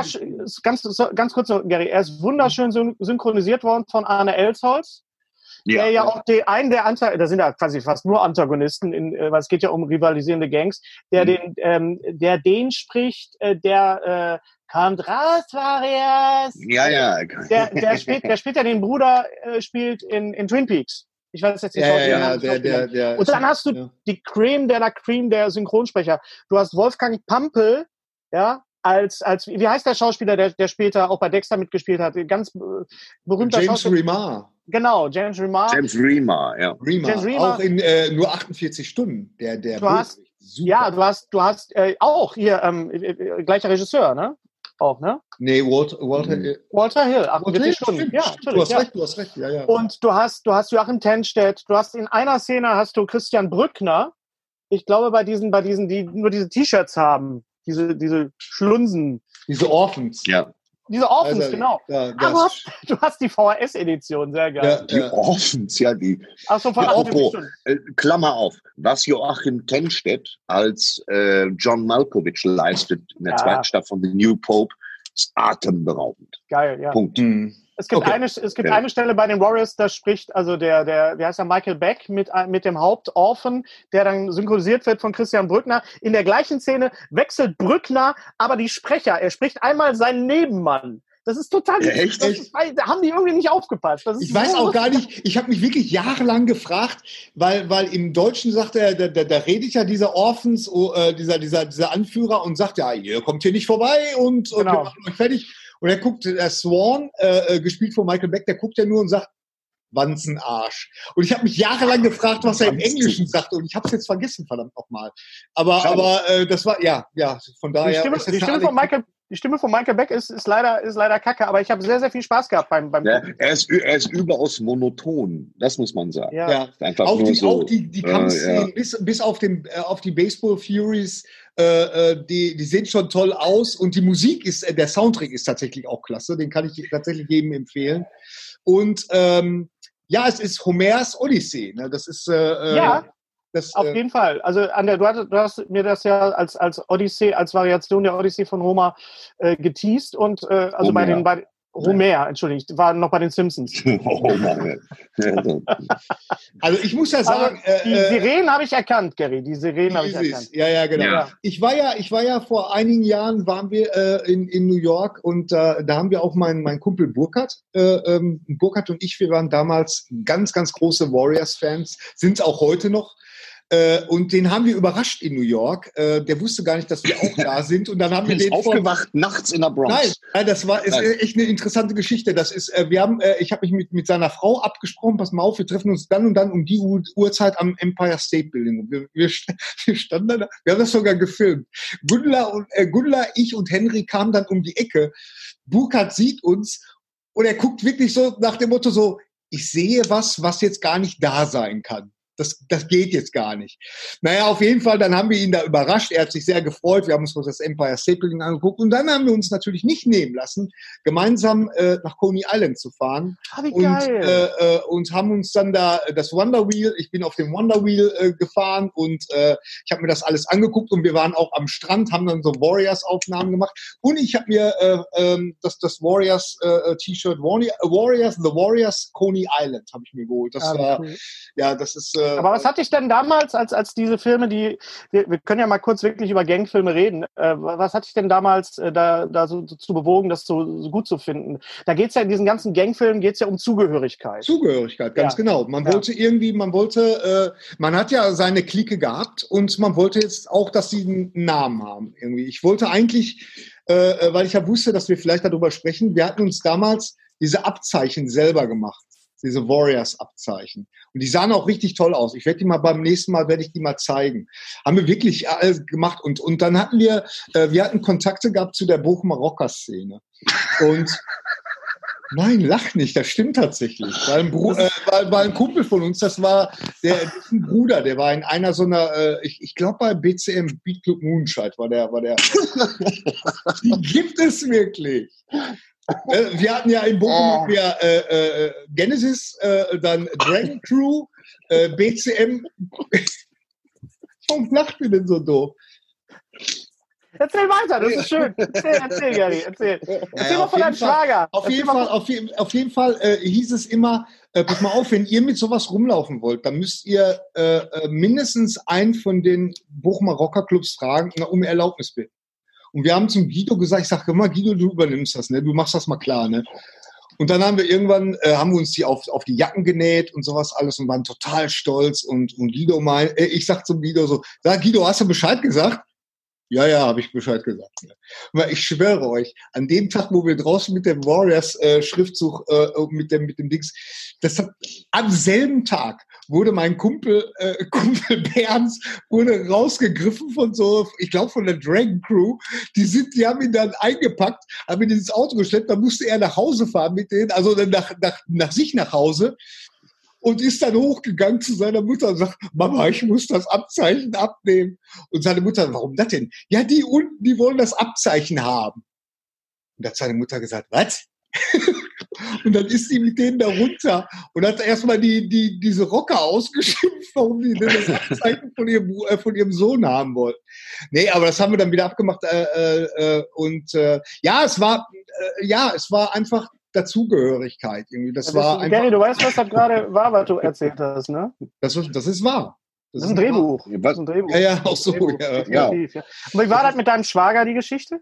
ganz, ganz kurz noch, Gary, er ist wunderschön synchronisiert worden von Arne Elsholz. Ja, der ja auch die, einen der Antagonisten, da sind ja quasi fast nur Antagonisten, in, weil es geht ja um rivalisierende Gangs, der mhm. den, ähm, der den spricht, äh, der äh, kommt raus, Varias. Ja, ja. Der, der spielt, der spielt ja den Bruder, äh, spielt in, in Twin Peaks. Ich weiß jetzt nicht, ja, ja, ja, der, der, der, und dann hast du ja. die Creme de la Creme der Synchronsprecher. Du hast Wolfgang Pampel, ja, als, als, wie heißt der Schauspieler, der, der später auch bei Dexter mitgespielt hat? Ganz äh, berühmter James Schauspieler. Remar. Genau, James Remar. James Remar, ja. Remar, James Remar. Auch in äh, nur achtundvierzig Stunden. Der, der du hast, super. Ja, du hast, du hast äh, auch hier ähm, äh, gleicher Regisseur, ne? Auch, ne? Nee, Walter, Walter, mhm. Walter Hill, achtundvierzig Stunden. Stimmt, ja, stimmt. natürlich. Du hast ja. recht, du hast recht. Ja, ja. Und du hast, du hast Joachim Tenstedt, du hast in einer Szene hast du Christian Brückner. Ich glaube, bei diesen, bei diesen, die nur diese T-Shirts haben, diese, diese Schlunsen. Diese Orphans. Ja. Diese Orphans, also, genau. Ja, ah, du, hast, du hast die V H S-Edition, sehr geil. Ja, die ja. Orphans, ja, die. Ach so, von ja, Oppo, äh, Klammer auf, was Joachim Tenstedt als äh, John Malkovich leistet in der ja. zweiten Staffel von The New Pope, ist atemberaubend. Geil, ja. Punkt. Mhm. Es gibt, okay. eine, es gibt ja. eine Stelle bei den Warriors, da spricht also der, der, wie heißt der, Michael Beck mit, mit dem Hauptorphan, der dann synchronisiert wird von Christian Brückner. In der gleichen Szene wechselt Brückner aber die Sprecher. Er spricht einmal seinen Nebenmann. Das ist total... Ja, echt? Das ist, da haben die irgendwie nicht aufgepasst. Das ist ich weiß so auch gar nicht, ich habe mich wirklich jahrelang gefragt, weil, weil im Deutschen sagt er, da, da, da redet ja dieser Orphans, oh, äh, dieser, dieser, dieser Anführer und sagt, ja, ihr kommt hier nicht vorbei und, und genau. wir machen euch fertig. Und er guckt, der Swan, äh, gespielt von Michael Beck, der guckt ja nur und sagt, Wanzenarsch. Und ich habe mich jahrelang gefragt, was er im Englischen sagt, und ich habe es jetzt vergessen, verdammt nochmal. Aber, aber äh, das war, ja, ja, von daher... Die Stimme, die Stimme von Michael... Die Stimme von Michael Beck ist, ist, leider, ist leider kacke, aber ich habe sehr, sehr viel Spaß gehabt beim, beim ja, er, ist, er ist überaus monoton, das muss man sagen. Ja. Ja. Einfach auch, nur die, so, auch die, die Kampfszenen, äh, ja. bis, bis auf, den, äh, auf die Baseball Furies, äh, die, die sehen schon toll aus und die Musik ist, äh, der Soundtrack ist tatsächlich auch klasse, den kann ich tatsächlich jedem empfehlen. Und ähm, ja, es ist Homers Odyssee, ne? Das ist... Äh, ja. Das, Auf äh, jeden Fall. Also an der, du, hast, du hast mir das ja als, als Odyssee, als Variation der Odyssee von Homer äh, geteased und äh, also Homer. bei den bei Homer, entschuldigt, war noch bei den Simpsons. Also ich muss ja sagen, also die äh, Sirenen habe ich erkannt, Gary. Die Sirenen habe ich erkannt. Ja, ja, genau. Ja. Ich war ja, ich war ja vor einigen Jahren waren wir äh, in, in New York und äh, da haben wir auch meinen mein Kumpel Burkhard, äh, ähm, Burkhard und ich, wir waren damals ganz, ganz große Warriors-Fans, sind es auch heute noch. Äh, und den haben wir überrascht in New York. Äh, der wusste gar nicht, dass wir auch da sind. Und dann haben wir den aufgewacht von, nachts in der Bronx. Nein, das war ist echt eine interessante Geschichte. Das ist, äh, wir haben, äh, ich habe mich mit mit seiner Frau abgesprochen. Pass mal auf, wir treffen uns dann und dann um die U- Uhrzeit am Empire State Building. Wir, wir, wir standen da, wir haben das sogar gefilmt. Gundula und äh, Gundula, ich und Henry kamen dann um die Ecke. Burkhard sieht uns und er guckt wirklich so nach dem Motto so: Ich sehe was, was jetzt gar nicht da sein kann. Das, das geht jetzt gar nicht. Naja, auf jeden Fall, dann haben wir ihn da überrascht. Er hat sich sehr gefreut. Wir haben uns das Empire State Building angeguckt. Und dann haben wir uns natürlich nicht nehmen lassen, gemeinsam äh, nach Coney Island zu fahren. Ah, wie und, geil. äh, äh, und haben uns dann da das Wonder Wheel, ich bin auf dem Wonder Wheel äh, gefahren und äh, ich habe mir das alles angeguckt. Und wir waren auch am Strand, haben dann so Warriors-Aufnahmen gemacht. Und ich habe mir äh, äh, das, das Warriors-T-Shirt, äh, Warriors, The Warriors Coney Island, habe ich mir geholt. Das ah, war, cool. ja, das ist... Äh, Aber was hatte ich denn damals, als, als diese Filme, die, wir, wir können ja mal kurz wirklich über Gangfilme reden, äh, was hatte ich denn damals äh, da, da so, so zu bewogen, das so, so gut zu finden? Da geht es ja in diesen ganzen Gangfilmen geht's ja um Zugehörigkeit. Zugehörigkeit, ganz ja. genau. Man ja. wollte irgendwie, man wollte, äh, man hat ja seine Clique gehabt und man wollte jetzt auch, dass sie einen Namen haben irgendwie. Ich wollte eigentlich, äh, weil ich ja wusste, dass wir vielleicht darüber sprechen, wir hatten uns damals diese Abzeichen selber gemacht. Diese Warriors-Abzeichen. Und die sahen auch richtig toll aus. Ich werde die mal beim nächsten Mal, werde ich die mal zeigen. Haben wir wirklich alles gemacht. Und, und dann hatten wir, äh, wir hatten Kontakte gehabt zu der Bochumer Rocker-Szene. Und nein, lach nicht, das stimmt tatsächlich. Weil ein, Bru- äh, weil, weil ein Kumpel von uns, das war der das ein Bruder, der war in einer so einer, äh, ich, ich glaube bei B C M, Beat Club Moonshine, war der, war der. Die gibt es wirklich. Wir hatten ja in Bochum oh. ja, äh, äh, Genesis, äh, dann Dragon Crew, äh, B C M. Warum lacht ihr denn so doof? Erzähl weiter, das ist schön. Erzähl, erzähl, Gary, erzähl. Erzähl Naja, mal von deinem Fall, Schwager. Auf Erzähl jeden, mal Fall, von- auf, je, auf jeden Fall äh, hieß es immer, äh, pass mal auf, wenn ihr mit sowas rumlaufen wollt, dann müsst ihr äh, äh, mindestens einen von den Bochumer Rockerclubs fragen, na, um Erlaubnis bitten. Und wir haben zum Guido gesagt, ich sage immer, Guido, du übernimmst das, ne? Du machst das mal klar, ne? Und dann haben wir irgendwann, äh, haben wir uns die auf, auf die Jacken genäht und sowas alles und waren total stolz. Und, und Guido mein, äh, ich sag zum Guido so, sag Guido, hast du Bescheid gesagt? Ja, ja, habe ich Bescheid gesagt. Ne? Aber ich schwöre euch, an dem Tag, wo wir draußen mit dem Warriors-Schriftzug, äh, mit dem mit dem Dings, das hat, am selben Tag wurde mein Kumpel, äh, Kumpel Berns, wurde rausgegriffen von so, ich glaube von der Dragon Crew. Die sind, die haben ihn dann eingepackt, haben ihn ins Auto geschleppt, dann musste er nach Hause fahren mit denen, also nach, nach, nach sich nach Hause. Und ist dann hochgegangen zu seiner Mutter und sagt, Mama, ich muss das Abzeichen abnehmen. Und seine Mutter, warum das denn? Ja, die unten, die wollen das Abzeichen haben. Und da hat seine Mutter gesagt, was? Und dann ist sie mit denen da runter und hat erstmal die, die, diese Rocker ausgeschimpft, warum die denn das Abzeichen von ihrem, äh, von ihrem Sohn haben wollten. Nee, aber das haben wir dann wieder abgemacht. Äh, äh, und äh, ja, es war, äh, ja, es war einfach Dazugehörigkeit irgendwie. Das, Das war ist, einfach, Gary, du weißt, was das gerade war, was du erzählt hast, ne? das, ist- das ist wahr. Das ist ein Drehbuch. Was? Das ist ein Drehbuch. Ja, ja, auch so, Drehbuch, ja. definitiv, ja. Und wie war das mit deinem Schwager, die Geschichte?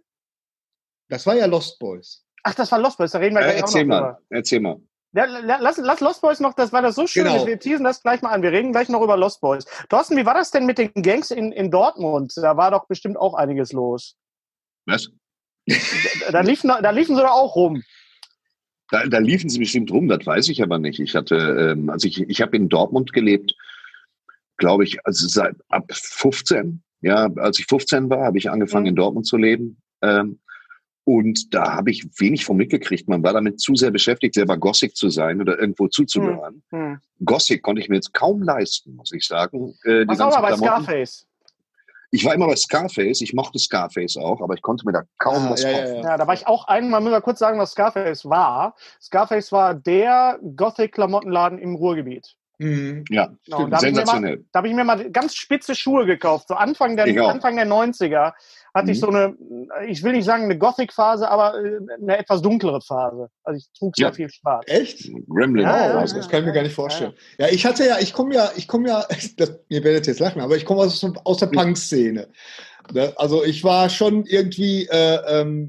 Das war ja Lost Boys. Ach, das war Lost Boys, da reden wir Äh, gleich auch noch erzähl mal, drüber. erzähl mal. Ja, la- lass, lass Lost Boys noch, das war das so schön, Genau. wir teasen das gleich mal an. Wir reden gleich noch über Lost Boys. Thorsten, wie war das denn mit den Gangs in, in Dortmund? Da war doch bestimmt auch einiges los. Was? Da, da, liefen, da liefen sie doch auch rum. Da, da liefen sie bestimmt rum, das weiß ich aber nicht. Ich hatte, ähm, also ich, ich habe in Dortmund gelebt, glaube ich, also seit ab fünfzehn. Ja, als ich fünfzehn war, habe ich angefangen Mhm. in Dortmund zu leben. Ähm, und da habe ich wenig von mitgekriegt. Man war damit zu sehr beschäftigt, selber Gothic zu sein oder irgendwo zuzugehören. Hm. Gothic konnte ich mir jetzt kaum leisten, muss ich sagen. Äh, die Was auch ganzen mal bei Klamotten. Scarface. Ich war immer bei Scarface, ich mochte Scarface auch, aber ich konnte mir da kaum Ah, was ja, ja, kaufen. ja. Ja, da war ich auch einmal, müssen wir kurz sagen, was Scarface war. Scarface war der Gothic-Klamottenladen im Ruhrgebiet. Mhm. Ja, Genau, und da habe ich, mir mal- sensationell. da hab ich mir mal ganz spitze Schuhe gekauft. So Anfang der, Ich auch. Anfang der neunziger hatte ich Mhm. so eine, ich will nicht sagen eine Gothic-Phase, aber äh, eine etwas dunklere Phase. Also ich trug sehr Ja. viel schwarz. Echt? Gremlin. Ja, ja, Oh, also. das kann ich mir gar nicht vorstellen. Ja, ich hatte ja, ich komme ja, ich komme ja, das, ihr werdet jetzt lachen, aber ich komme aus, aus der Punk-Szene. Ne? Also ich war schon irgendwie, äh, ähm,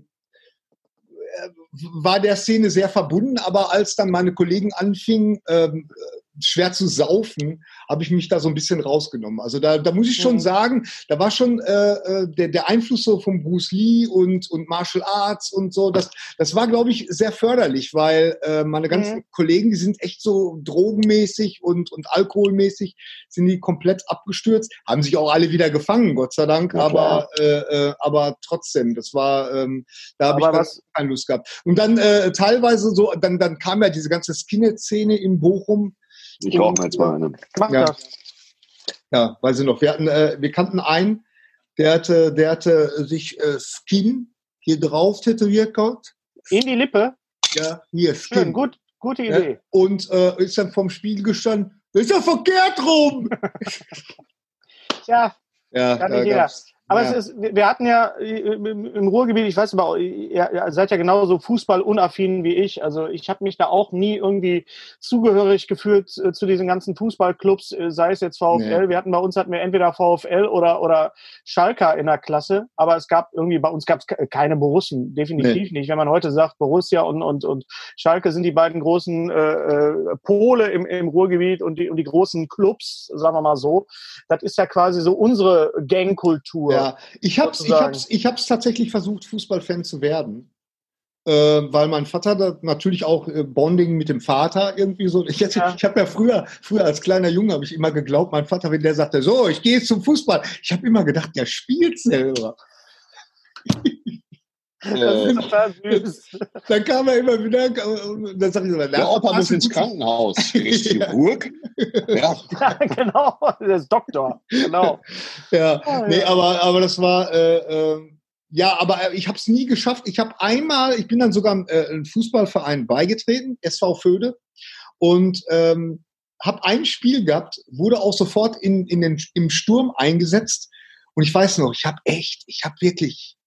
äh, war der Szene sehr verbunden, aber als dann meine Kollegen anfingen, ähm, schwer zu saufen, habe ich mich da so ein bisschen rausgenommen. Also da, da muss ich schon Mhm. sagen, da war schon äh, äh, der, der Einfluss so von Bruce Lee und, und Martial Arts und so, das, das war, glaube ich, sehr förderlich, weil äh, meine ganzen Mhm. Kollegen, die sind echt so drogenmäßig und, und alkoholmäßig, sind die komplett abgestürzt, haben sich auch alle wieder gefangen, Gott sei Dank, Ja, aber, äh, äh, aber trotzdem, das war, ähm, da habe ich Aber dann was- keine Lust gehabt. Und dann äh, teilweise so, dann, dann kam ja diese ganze Skinhead-Szene in Bochum. Ich rauche mir jetzt mal eine. Mach Ja. das. Ja, weiß ich noch. Wir hatten, äh, wir kannten einen, der hatte, der hatte sich äh, Skin hier drauf tätowiert gehabt. In die Lippe. Ja, hier Skin. Schön, gut, gute Ja, Idee. und äh, ist dann vom Spiegel gestanden. Ist ja verkehrt rum. Ja, Ja, kann da nicht jeder. gab's- Aber ja. es ist, wir wir hatten ja äh, im im Ruhrgebiet, ich weiß aber, ihr ihr seid ja genauso fußballunaffin wie ich. Also ich habe mich da auch nie irgendwie zugehörig gefühlt äh, zu diesen ganzen Fußballclubs, äh, sei es jetzt VfL. Nee. Wir hatten bei uns hatten wir entweder VfL oder oder Schalker in der Klasse, aber es gab irgendwie bei uns gab es keine Borussen, definitiv nicht. Wenn man heute sagt, Borussia und und und Schalke sind die beiden großen äh, äh, Pole im im Ruhrgebiet und die und die großen Clubs, sagen wir mal so, das ist ja quasi so unsere Gangkultur. Ja, ich hab's, ich sozusagen. hab's, ich hab's tatsächlich versucht, Fußballfan zu werden. Äh, weil mein Vater da natürlich auch äh, Bonding mit dem Vater irgendwie so. Ich, Ja. ich habe ja früher, früher als kleiner Junge habe ich immer geglaubt, mein Vater, wenn der sagte, so, ich gehe jetzt zum Fußball. Ich habe immer gedacht, der spielt selber. Das Äh, ist total süß. Dann kam er immer wieder und dann sag ich so, na, der Opa hast muss du ins gut- Krankenhaus. Er ist Ja. Chirurg. Ja. Ja, genau, der ist Doktor. Genau. Ja, Oh, nee, ja. aber, aber das war, äh, äh, ja, aber ich habe es nie geschafft. Ich habe einmal, ich bin dann sogar äh, einem Fußballverein beigetreten, S V Föhde, und ähm, habe ein Spiel gehabt, wurde auch sofort in, in den, im Sturm eingesetzt. Und ich weiß noch, ich habe echt, ich habe wirklich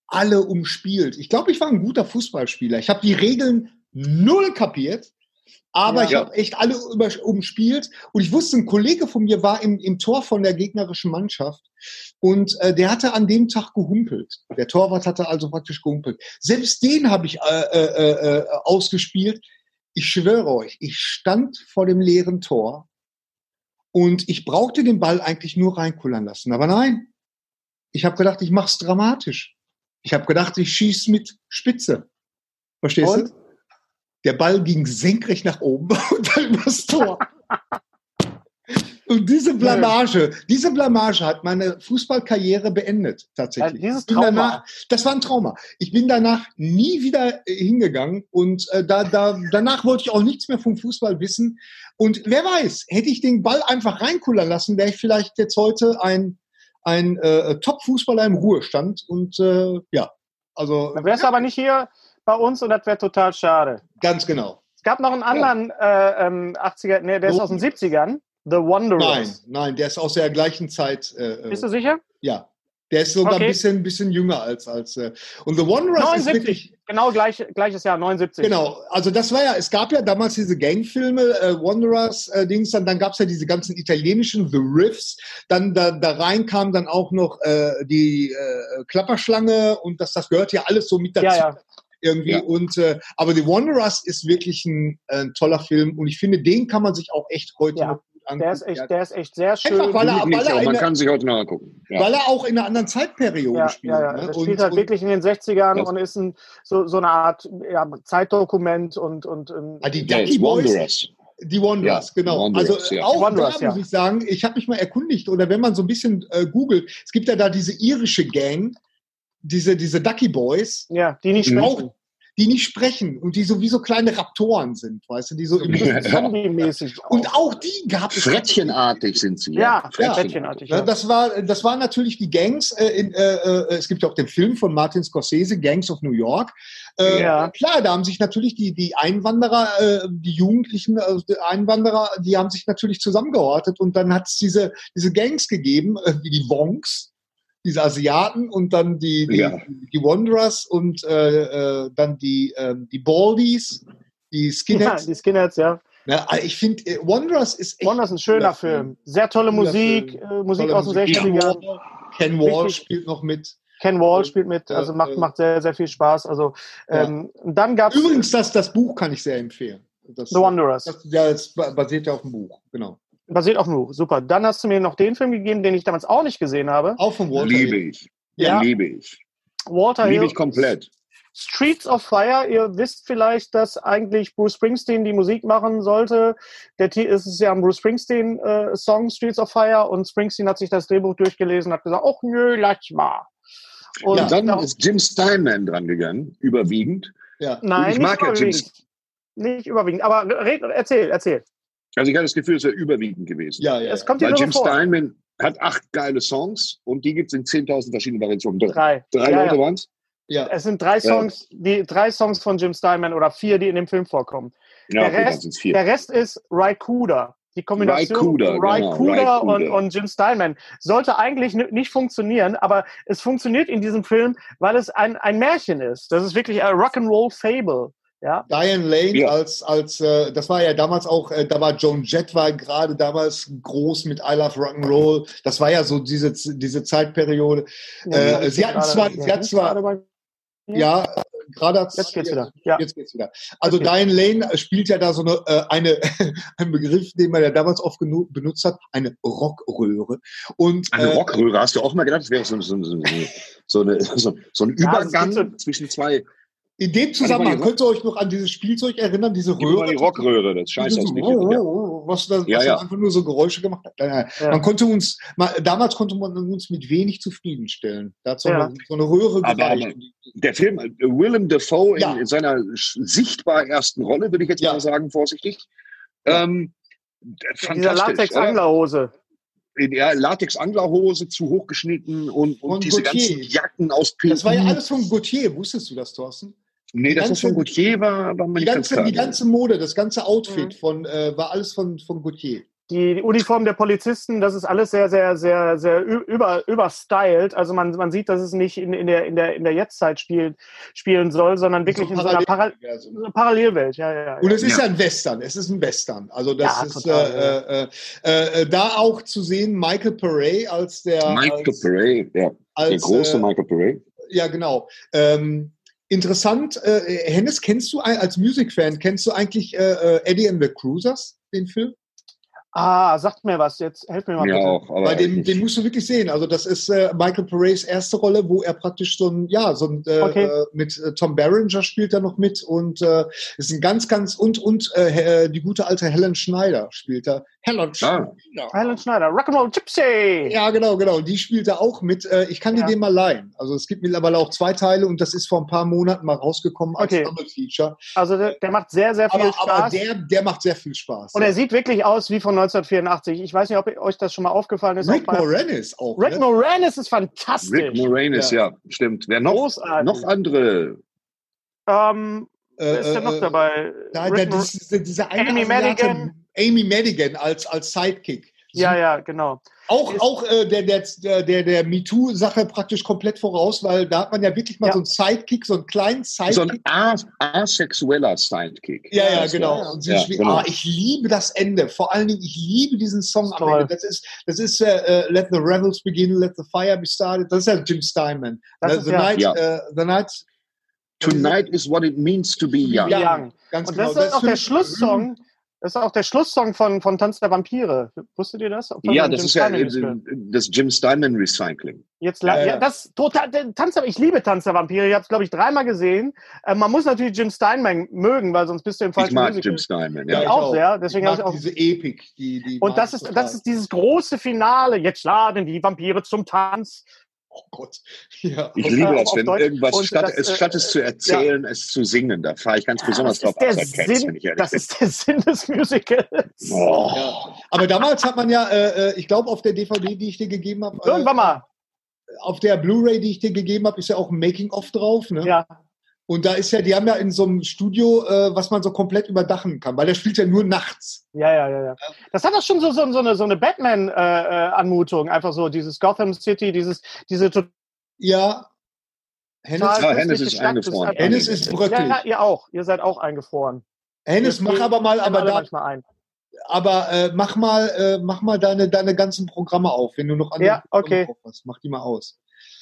alle umspielt. Ich glaube, ich war ein guter Fußballspieler. Ich habe die Regeln null kapiert, aber Ja. ich habe echt alle über, umspielt. Und ich wusste, ein Kollege von mir war im, im Tor von der gegnerischen Mannschaft und äh, der hatte an dem Tag gehumpelt. Der Torwart hatte also praktisch gehumpelt. Selbst den habe ich äh, äh, äh, ausgespielt. Ich schwöre euch, ich stand vor dem leeren Tor und ich brauchte den Ball eigentlich nur reinkullern lassen. Aber nein, ich habe gedacht, ich mache es dramatisch. Ich habe gedacht, ich schieße mit Spitze. Verstehst Und? du? Der Ball ging senkrecht nach oben und dann übers Tor. Und diese Blamage, diese Blamage hat meine Fußballkarriere beendet, tatsächlich. Ja, dieses Ich bin Trauma. Danach, das war ein Trauma. Ich bin danach nie wieder äh, hingegangen und äh, da, da, danach wollte ich auch nichts mehr vom Fußball wissen. Und wer weiß, hätte ich den Ball einfach reinkullern lassen, wäre ich vielleicht jetzt heute ein, ein äh, Top-Fußballer im Ruhestand. Und äh, ja, also Dann wärst du aber nicht hier bei uns und das wäre total schade. ganz genau. Es gab noch einen anderen äh, ähm, achtziger, nee, der ist Oh. aus den siebzigern. The Nein, Wanderers. nein, der ist aus der gleichen Zeit. Äh, Bist du sicher? Ja, der ist sogar Okay. ein bisschen, bisschen jünger als als. Äh, und The Wanderers ist wirklich. neunundsiebzig. Genau gleich, gleiches Jahr, neunundsiebzig. Genau, also das war ja, es gab ja damals diese Gangfilme, äh, Wanderers, äh, Dings, dann, dann gab es ja diese ganzen italienischen, The Riffs, dann da, da rein kam dann auch noch äh, die äh, Klapperschlange und das, das gehört ja alles so mit dazu. Ja, ja. Irgendwie. Ja. Und äh, aber The Wanderers ist wirklich ein, äh, ein toller Film und ich finde, den kann man sich auch echt heute Ja. noch gut angucken. Der ist echt, der ist echt sehr schön. Einfach weil er, Nicht weil so, er, man eine, kann sich heute noch angucken. Ja. weil er auch in einer anderen Zeitperiode Ja, spielt. ja, ja. Ne? Das Und- spielt halt und- wirklich in den sechzigern Das- und ist ein, so, so eine Art ja, Zeitdokument und, und ähm, Ah, die Ja, Ducky jetzt Boys, Wanderers. die Wanderers, Ja, genau. Wanderers, also äh, ja. auch Wanderers, da muss ja. ich sagen, ich habe mich mal erkundigt, oder wenn man so ein bisschen äh, googelt, es gibt ja da diese irische Gang, diese, diese Ducky Boys, ja, die nicht Mhm. sprechen. die nicht sprechen und die so wie so kleine Raptoren sind, weißt du, die so im Ja. Zombie-mäßig. Und auch die gab es. Frettchenartig sind sie. Ja, Frettchenartig. Frettchenartig. Ja, Ja. das war, das waren natürlich die Gangs. Äh, in, äh, äh, es gibt ja auch den Film von Martin Scorsese, Gangs of New York. Äh, Ja. Klar, da haben sich natürlich die, die Einwanderer, äh, die Jugendlichen, also die Einwanderer, die haben sich natürlich zusammengehortet und dann hat es diese, diese Gangs gegeben, äh, wie die Wonks, diese Asiaten und dann die, die, Ja. die Wanderers und äh, äh, dann die, äh, die Baldies, die Ja, Skinheads. die Skinheads, ja. Ja, also ich finde, äh, Wanderers ist echt Wonders ist ein schöner cooler Film. Sehr tolle Cooler Musik, Film. äh, Musik Tolle aus den Musik. sechzigern. Ken Wall Richtig. spielt noch mit. Ken Wall spielt mit, also Ja, macht, äh, macht sehr, sehr viel Spaß. Also, ähm, und dann gab es Übrigens, das, das Buch kann ich sehr empfehlen. Das, The Wanderers. Das, ja, das basiert ja auf dem Buch, genau. Basiert auf dem Buch. Super. Dann hast du mir noch den Film gegeben, den ich damals auch nicht gesehen habe. Auch von Walter. Liebe Hill. ich. Ja. Liebe ich. Walter Liebe Hill. ich komplett. Streets of Fire. Ihr wisst vielleicht, dass eigentlich Bruce Springsteen die Musik machen sollte. Der T- es ist ja ein Bruce Springsteen äh, Song, Streets of Fire. Und Springsteen hat sich das Drehbuch durchgelesen und hat gesagt, ach nö, lass mal. Und Und dann da- ist Jim Steinman dran gegangen, überwiegend. Ja. nein, ich nicht mag ja Jim überwiegend. Nicht überwiegend. Aber red, erzähl, erzähl. Also ich hatte das Gefühl, es wäre überwiegend gewesen. Ja, ja. Es kommt dir Weil nur Jim so vor. Steinman hat acht geile Songs und die gibt es in zehntausend verschiedenen Variationen. Drei, Drei. Drei Ja, Leute ja. waren es? ja. Es sind drei Songs, die drei Songs von Jim Steinman oder vier, die in dem Film vorkommen. Ja, Der okay, dann Rest- sind es vier. Der Rest ist Raikuda. Die Kombination Raikuda, genau, Raikuda und, Raikuda. und Jim Steinman sollte eigentlich n- nicht funktionieren, aber es funktioniert in diesem Film, weil es ein, ein Märchen ist. Das ist wirklich ein Rock'n'Roll Fable. Ja? Diane Lane Ja. als, als äh, das war ja damals auch, äh, da war Joan Jett war gerade damals groß mit I Love Rock'n'Roll. Das war ja so diese, diese Zeitperiode. Ja, Äh, sie hatten zwar- sie hat zwar- gerade bei- Ja, gerade hat's- Jetzt geht's wieder. Ja. Jetzt geht's wieder. Also Okay. Diane Lane spielt ja da so eine, äh, eine ein Begriff, den man ja damals oft genu- benutzt hat, eine Rockröhre. Und Eine äh, Rockröhre, hast du auch mal gedacht, das wäre so, so, so, so, eine, so, so ein Ja, es Übergang gibt so- zwischen zwei. in dem Zusammenhang die könnt ihr euch noch an dieses Spielzeug erinnern, diese Gib mir mal Röhre. die Rockröhre, das scheiße aus nicht. Ja. Was, das, Ja, was ja. dann einfach nur so Geräusche gemacht hat. Nein, nein. Ja. Man konnte uns, man, damals konnte man uns mit wenig zufriedenstellen. Da hat so, Ja. eine, so eine Röhre Aber- gereicht. aber- Der Film, äh, Willem Dafoe Ja. in, in seiner sch- sichtbar ersten Rolle, würde ich jetzt Ja. mal sagen, vorsichtig. Ja. Ähm, In dieser fantastisch. oder? Latex-Anglerhose. In der Latex-Anglerhose zu hochgeschnitten und, Von und diese Gautier. ganzen Jacken aus P U. Das war ja alles von Gautier, wusstest du das, Thorsten? Nee, die dass das ganze- von Gautier war, war mir Die nicht ganz ganze, klar. die ganze Mode, das ganze Outfit Mhm. von, äh, war alles von, von Gautier. Die Uniform der Polizisten, das ist alles sehr, sehr, sehr, sehr über, überstylt. Also man, man sieht, dass es nicht in, in der, in der, in der Jetztzeit spielen, spielen soll, sondern wirklich so in so einer Para- so Parallelwelt. Ja, ja, ja. Und es ist ja. ja ein Western. Es ist ein Western. Also das Ja, ist total, äh, äh, äh, da auch zu sehen, Michael Paré als der Michael als, Paré, ja. als, der große äh, Michael Paré. Ja, genau. Ähm, interessant, äh, Hennes, kennst du als Music-Fan, kennst du eigentlich äh, Eddie and the Cruisers, den Film? Ah, sagt mir was, jetzt helf mir mal Ja, bitte. auch. Aber Bei dem, nicht. den musst du wirklich sehen. Also das ist äh, Michael Parés erste Rolle, wo er praktisch so ein, ja, so ein, äh, Okay. äh, mit äh, Tom Berenger spielt er noch mit und äh, ist ein ganz, ganz, und, und äh, die gute alte Helen Schneider spielt er. Helen Schneider. Helen Schneider, Rock'n'Roll Gypsy! Ja, genau, genau. Die spielt er auch mit. Äh, ich kann Ja. dir den mal leihen. Also es gibt mittlerweile auch zwei Teile und das ist vor ein paar Monaten mal rausgekommen als Okay. Double-Feature. Also der, der macht sehr, sehr viel Aber, Spaß. aber der, der macht sehr viel Spaß. Und er sieht wirklich aus wie von neunzehnhundertvierundachtzig. Ich weiß nicht, ob euch das schon mal aufgefallen ist. Rick Auch bei- Moranis auch. Rick ne? Moranis ist fantastisch. Rick Moranis, ja. stimmt. Wer noch? Großartig. Noch andere. Ähm, Äh, wer ist denn noch äh, dabei? Nein, Rick der, Mor- das ist dieser eine Amy Asiate- Madigan. Amy Madigan als, als Sidekick. ja, ja, genau. Auch, Ist- auch äh, der, der, der, der MeToo-Sache praktisch komplett voraus, weil da hat man ja wirklich mal Ja. so einen Sidekick, so einen kleinen So ein Sidekick. as asexueller Sidekick. Ja, ja, Das genau. war- Und sie ja, spielt, genau. ah, ich liebe das Ende. Vor allen Dingen, ich liebe diesen Song am Toll. Ende. Das ist, das ist äh, äh, Let the Rebels Begin, Let the Fire Be Started. Das ist ja Jim Steinman. Das the, ist the, ja- night, Ja. äh, the Night. Tonight is what it means to be young. Ja. Young. Ganz Und genau. das ist auch für der mich- Schlusssong. Das ist auch der Schlusssong von, von Tanz der Vampire. Wusstet ihr das? Von Ja, dem das Jim ist ja Steinman äh, Musical. das Jim Steinman Recycling. Jetzt, Ja, ja, ja. ja, das total, der Tanz der, ich liebe Tanz der Vampire. Ich habe es, glaube ich, dreimal gesehen. Äh, man muss natürlich Jim Steinman mögen, weil sonst bist du im Ich falschen mag Musical. Jim Steinman. Ja, Ja. ich auch sehr, deswegen ich hab mag ich auch- diese Epik. Die, die Und mag das ich ist, total. das ist dieses große Finale. Jetzt laden die Vampire zum Tanz. Oh Gott. Ja. Ich Auf- liebe auf das, wenn Deutsch. irgendwas Und statt, das, es, äh, statt es zu erzählen, es zu singen. Da fahre ich ganz besonders das drauf ist ab, der seit Cats, Sinn, wenn ich ehrlich das bin. ist der Sinn des Musicals. Oh. Ja. Aber damals hat man ja, äh, äh, ich glaube, auf der D V D, die ich dir gegeben habe, äh, Irgendwann mal. auf der Blu-ray, die ich dir gegeben habe, ist ja auch ein Making-of drauf. Ne? Ja. Und da ist ja, die haben ja in so einem Studio, äh, was man so komplett überdachen kann, weil der spielt ja nur nachts. Ja, ja, ja, ja. Das hat doch schon so, so, so eine, so eine Batman-Anmutung. Einfach so dieses Gotham City, dieses, diese total Ja. Hennes, Ah, Hennes künstliche ist Stadt. eingefroren. einfach- Hennes ist bröckelig. Ja, ihr auch. Ihr seid auch eingefroren. Hennes, mach aber mal, aber alle da, manchmal ein. aber äh, mach mal, äh, mach mal deine, deine ganzen Programme auf, wenn du noch andere Ja, okay. Programme drauf hast. Mach die mal aus.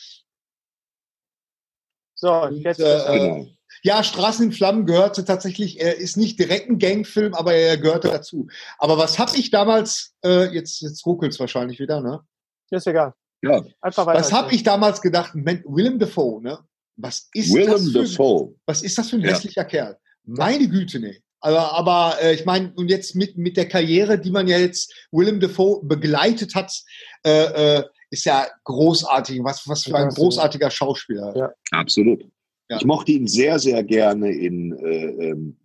So, Und, jetzt äh, ist er. Genau. Ja, Straßen in Flammen gehörte tatsächlich, er ist nicht direkt ein Gangfilm, aber er gehörte dazu. Aber was habe ich damals, äh, jetzt, jetzt ruckelt's wahrscheinlich wieder, ne? Ist egal. Ja. Einfach weiter. Was habe ich damals gedacht? Man, Willem Dafoe, ne? Was ist das Willem für, Dafoe. was ist das für ein Ja. hässlicher Kerl? Meine Güte, nee. Aber, aber äh, ich meine, und jetzt mit, mit der Karriere, die man ja jetzt Willem Dafoe begleitet hat, äh, äh, ist ja großartig. Was, was für ein Ja, großartiger Schauspieler. Ja. Absolut. Ja. Ich mochte ihn sehr, sehr gerne in äh, ähm,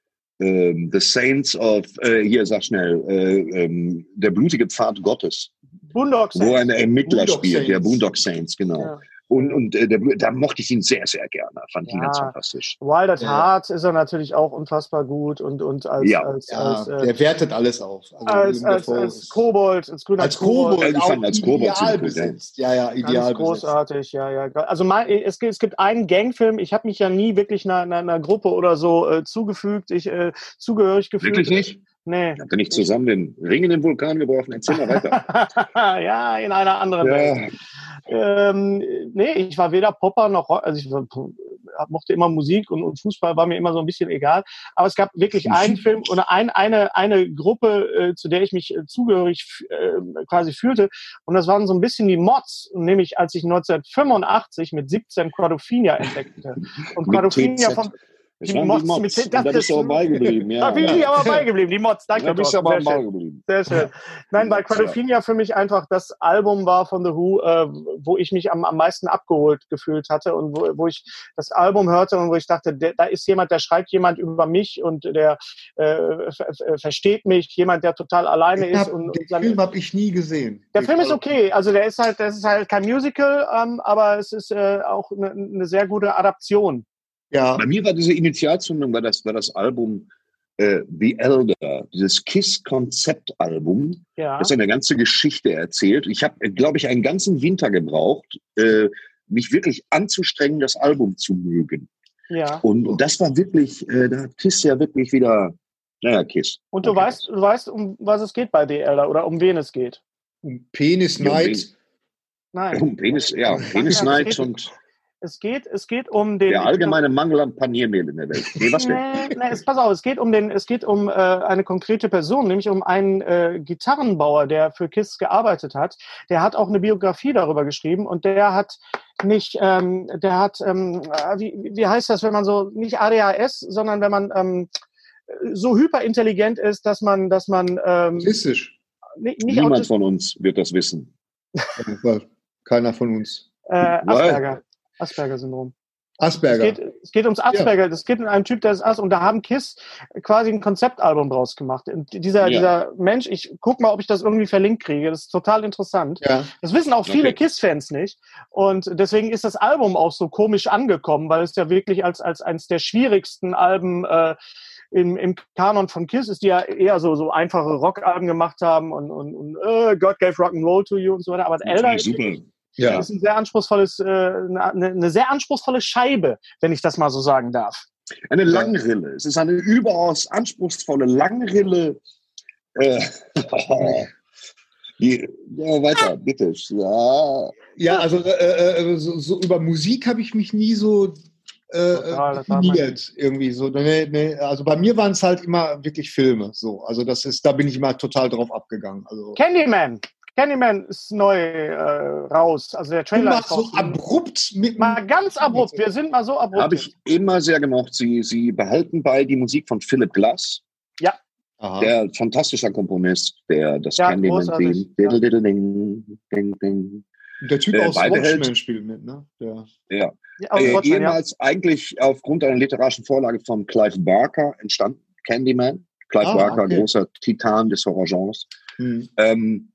ähm, The Saints of, äh, hier sag schnell, äh, ähm, der blutige Pfad Gottes, Boondock wo er einen Ermittler Boondock spielt, Saints. der Boondock Saints, genau. Ja. Und, und äh, der, da mochte ich ihn sehr, sehr gerne. Fand ihn Ja. ganz fantastisch. Wild at Ja. Heart ist er natürlich auch unfassbar gut und, und als, Ja. als, Ja, als, äh, der wertet alles auf. Also als, Willem als, Dafoe als ist- Kobold, als grüner als Kobold, Ja, ich auch fand als Kobold ideal ziemlich gut, besetzt. Ja, ja, ideal Ganz besetzt. großartig, ja, ja. Also mein, es, gibt, es gibt einen Gangfilm, ich habe mich ja nie wirklich einer, einer, einer Gruppe oder so äh, zugefügt, ich äh, zugehörig gefühlt. Wirklich nicht? Nee. Habt ihr nicht zusammen den Ring in den Vulkan geworfen? Erzähl mal weiter. Ja, in einer anderen Welt. Ja. Ähm, nee, ich war weder Popper noch Rock, also ich war, mochte immer Musik und, und Fußball war mir immer so ein bisschen egal. Aber es gab wirklich einen Film oder ein, eine, eine Gruppe, äh, zu der ich mich äh, zugehörig äh, quasi fühlte. Und das waren so ein bisschen die Mods. Und nämlich als ich neunzehnhundertfünfundachtzig mit siebzehn Quadrophenia entdeckte. Und Mit Quadrophenia T Z. von Das die waren Mods die Mods. mit T- Und da das bist du ist- aber beigeblieben. Ja, Da bin ich aber beigeblieben, die Mods, danke. Da bist du Thorsten, aber sehr schön. beigeblieben. Sehr schön. Nein, weil Quadrophenia für mich einfach das Album war von The Who, äh, wo ich mich am, am meisten abgeholt gefühlt hatte und wo, wo ich das Album hörte und wo ich dachte, der, da ist jemand, der schreibt jemand über mich und der äh, ver, ver, versteht mich, jemand, der total alleine Ich ist. hab, Und, den und seine, Film habe ich nie gesehen. der Film ist okay, also der ist halt, das ist halt kein Musical, ähm, aber es ist äh, auch eine ne sehr gute Adaption. Ja, Bei mir war diese Initialzündung, war das, war das Album äh, The Elder, dieses KISS-Konzeptalbum, Ja. das eine ganze Geschichte erzählt. Ich habe, glaube ich, einen ganzen Winter gebraucht, äh, mich wirklich anzustrengen, das Album zu mögen. Ja. Und, und das war wirklich, äh, da hat KISS ja wirklich wieder, naja, KISS. Und du Okay. weißt, du weißt, um was es geht bei The Elder oder um wen es geht? Um Penis Ja, um Night. Nein. Um Penis, ja, Penis Ja, Night es geht- und Es geht, es geht um den. der allgemeine Mangel an Paniermehl in der Welt. Nee, was denn? Nee, nee, es, pass auf, es geht um den, es geht um äh, eine konkrete Person, nämlich um einen äh, Gitarrenbauer, der für KISS gearbeitet hat. Der hat auch eine Biografie darüber geschrieben und der hat nicht, ähm, der hat, ähm, wie, wie heißt das, wenn man so nicht A D H S, sondern wenn man ähm, so hyperintelligent ist, dass man, dass man ähm, Autistisch. nicht, nicht Niemand autistisch, von uns wird das wissen. Keiner von uns. äh, Asperger, Asperger-Syndrom. Es Asperger. geht, es geht ums Asperger. Es geht um einen Typ, der ist As und da haben KISS quasi ein Konzeptalbum draus gemacht. Und dieser, Ja. dieser Mensch, ich guck mal, ob ich das irgendwie verlinkt kriege. Das ist total interessant. Ja. Das wissen auch viele Okay. KISS-Fans nicht. Und deswegen ist das Album auch so komisch angekommen, weil es ja wirklich als, als eines der schwierigsten Alben äh, im, im Kanon von KISS ist, die ja eher so, so einfache Rockalben gemacht haben und, und, und äh, God gave Rock'n'Roll to you und so weiter. Aber Elder ist, Super. Ja. ist ein sehr anspruchsvolles, äh, eine, eine sehr anspruchsvolle Scheibe, wenn ich das mal so sagen darf. Eine Langrille. Es ist eine überaus anspruchsvolle Langrille. Äh, die, ja, weiter, bitte. Ja. Ja, also äh, äh, so, so über Musik habe ich mich nie so äh, Total, das war definiert irgendwie so. Nee, nee, also bei mir waren es halt immer wirklich Filme. So, also das ist, da bin ich immer total drauf abgegangen. Also Candyman. Candyman ist neu äh, raus. Also der Trailer immer ist so raus. abrupt mit Mal ganz abrupt. Wir sind mal so abrupt. Habe ich immer sehr gemocht. Sie, sie behalten bei die Musik von Philip Glass, Aha. der fantastischer Komponist, der das Ja, Candyman großartig. Theme. Diddle, ding, ding, ding. Der Typ äh, aus beibehält. Watchmen spielt mit, ne? Ja. Ja. Ja, aus Äh, Watchmen, ja. ehemals eigentlich aufgrund einer literarischen Vorlage von Clive Barker entstanden, Candyman. Clive Ah, Barker, okay. großer Titan des Horrorgenres. Hm. Ähm,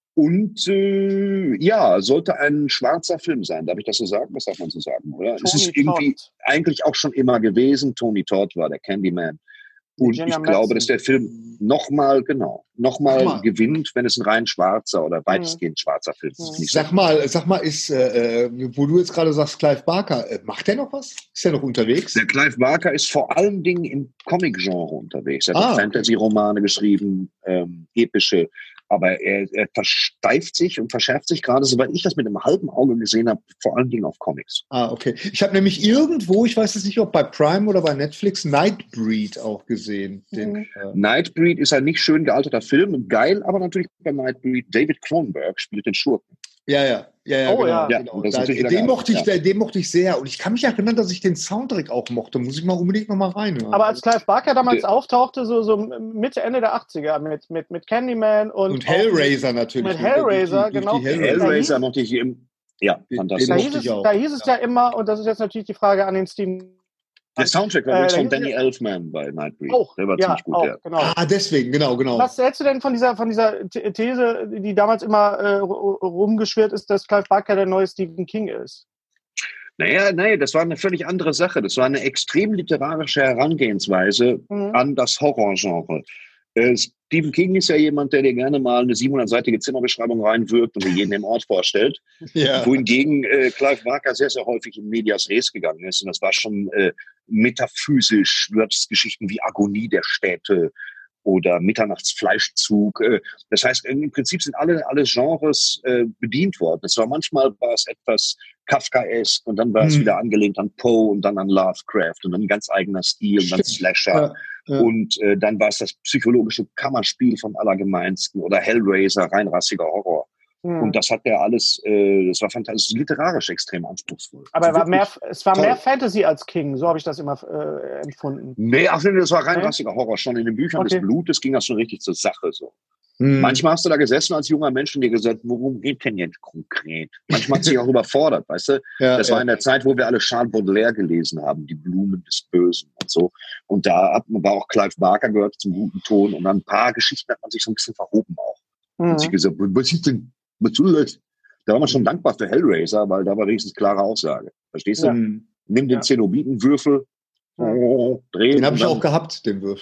und äh, ja, sollte ein schwarzer Film sein. Darf ich das so sagen? Das darf man so sagen, oder? Es ist Tony irgendwie Todd. eigentlich auch schon immer gewesen. Tony Todd war der Candyman. Und Virginia ich glaube, Madsen. dass der Film nochmal, genau, nochmal Nochmal. gewinnt, wenn es ein rein schwarzer oder weitestgehend schwarzer Film ist. Mhm. Nicht so. Sag mal, sag mal, ist, äh, äh, wo du jetzt gerade sagst, Clive Barker, äh, macht der noch was? Ist der noch unterwegs? Der Clive Barker ist vor allen Dingen im Comic-Genre unterwegs. Er hat Ah, auch okay. Fantasy-Romane geschrieben, ähm, epische. Aber er, er versteift sich und verschärft sich gerade, soweit ich das mit einem halben Auge gesehen habe, vor allen Dingen auf Comics. Ah, okay. Ich habe nämlich irgendwo, ich weiß jetzt nicht, ob bei Prime oder bei Netflix, Nightbreed auch gesehen. Den, Mhm. äh, Nightbreed ist ein nicht schön gealterter Film und geil, aber natürlich bei Nightbreed. David Cronenberg spielt den Schurken. ja, ja, ja, ja, Oh, genau. ja. Ja, genau. und das ist Da, natürlich wieder den, geil. mochte ich, Ja. den, den mochte ich sehr. Und ich kann mich erinnern, dass ich den Soundtrack auch mochte. Muss ich mal unbedingt noch mal reinhören. Aber als Clive Barker damals Der- auftauchte, so, so Mitte, Ende der achtziger mit, mit, mit Candyman und, und Hellraiser natürlich. mit Hellraiser, Durch die- durch genau. die Der Hellraiser. Hellraiser mochte ich im, ja, Den- fantastisch. Da den hieß, mochte es, ich auch. da hieß es ja immer, und das ist jetzt natürlich die Frage an den Steven. Der Soundtrack war Äh, übrigens da von hieß- Danny Elfman bei Nightbreed. Auch, Der war ja, ziemlich gut, auch, ja. genau. Ah, deswegen, genau, genau. Was hältst du denn von dieser, von dieser The- These, die damals immer äh, ru- rumgeschwirrt ist, dass Clive Barker der neue Stephen King ist? Naja, nee, das war eine völlig andere Sache. Das war eine extrem literarische Herangehensweise Mhm. an das Horrorgenre. Äh, Stephen King ist ja jemand, der dir gerne mal eine siebenhundertseitige Zimmerbeschreibung reinwirkt und dir jeden im Ort vorstellt. Ja. Wohingegen äh, Clive Barker sehr, sehr häufig in Medias Res gegangen ist. Und das war schon äh, metaphysisch, Geschichten wie Agonie der Städte oder Mitternachtsfleischzug. Äh, das heißt, im Prinzip sind alle, alle Genres äh, bedient worden. Es war manchmal war es etwas Kafkaesk und dann war es Mhm. wieder angelehnt an Poe und dann an Lovecraft und dann ein ganz eigener Stil und dann Stimmt. Slasher. Ja, ja. Und äh, dann war es das psychologische Kammerspiel vom Allergemeinsten oder Hellraiser, reinrassiger Horror. Mhm. Und das hat der alles, äh, das war fantastisch, literarisch extrem anspruchsvoll. Aber Also war mehr, wirklich es war toll. mehr Fantasy als King, so habe ich das immer äh, empfunden. Nee, ach nee, das war reinrassiger Horror. Schon in den Büchern Okay. des Blutes ging das schon richtig zur Sache. So. Hm. Manchmal hast du da gesessen als junger Mensch und dir gesagt, worum geht denn jetzt konkret? Manchmal hat sich auch überfordert, weißt du? ja, Das ja. war in der Zeit, wo wir alle Charles Baudelaire gelesen haben, die Blumen des Bösen und so. Und da hat man war auch Clive Barker gehört zum guten Ton und an ein paar Geschichten hat man sich so ein bisschen verhoben auch. Mhm. Und sich gesagt, was ist denn, was soll das? Da war man schon dankbar für Hellraiser, weil da war wenigstens klare Aussage. Verstehst du? Ja. Hm. Nimm den Ja. Zenobitenwürfel, Ja. oh, dreh Den habe und ich dann- auch gehabt, den Würfel.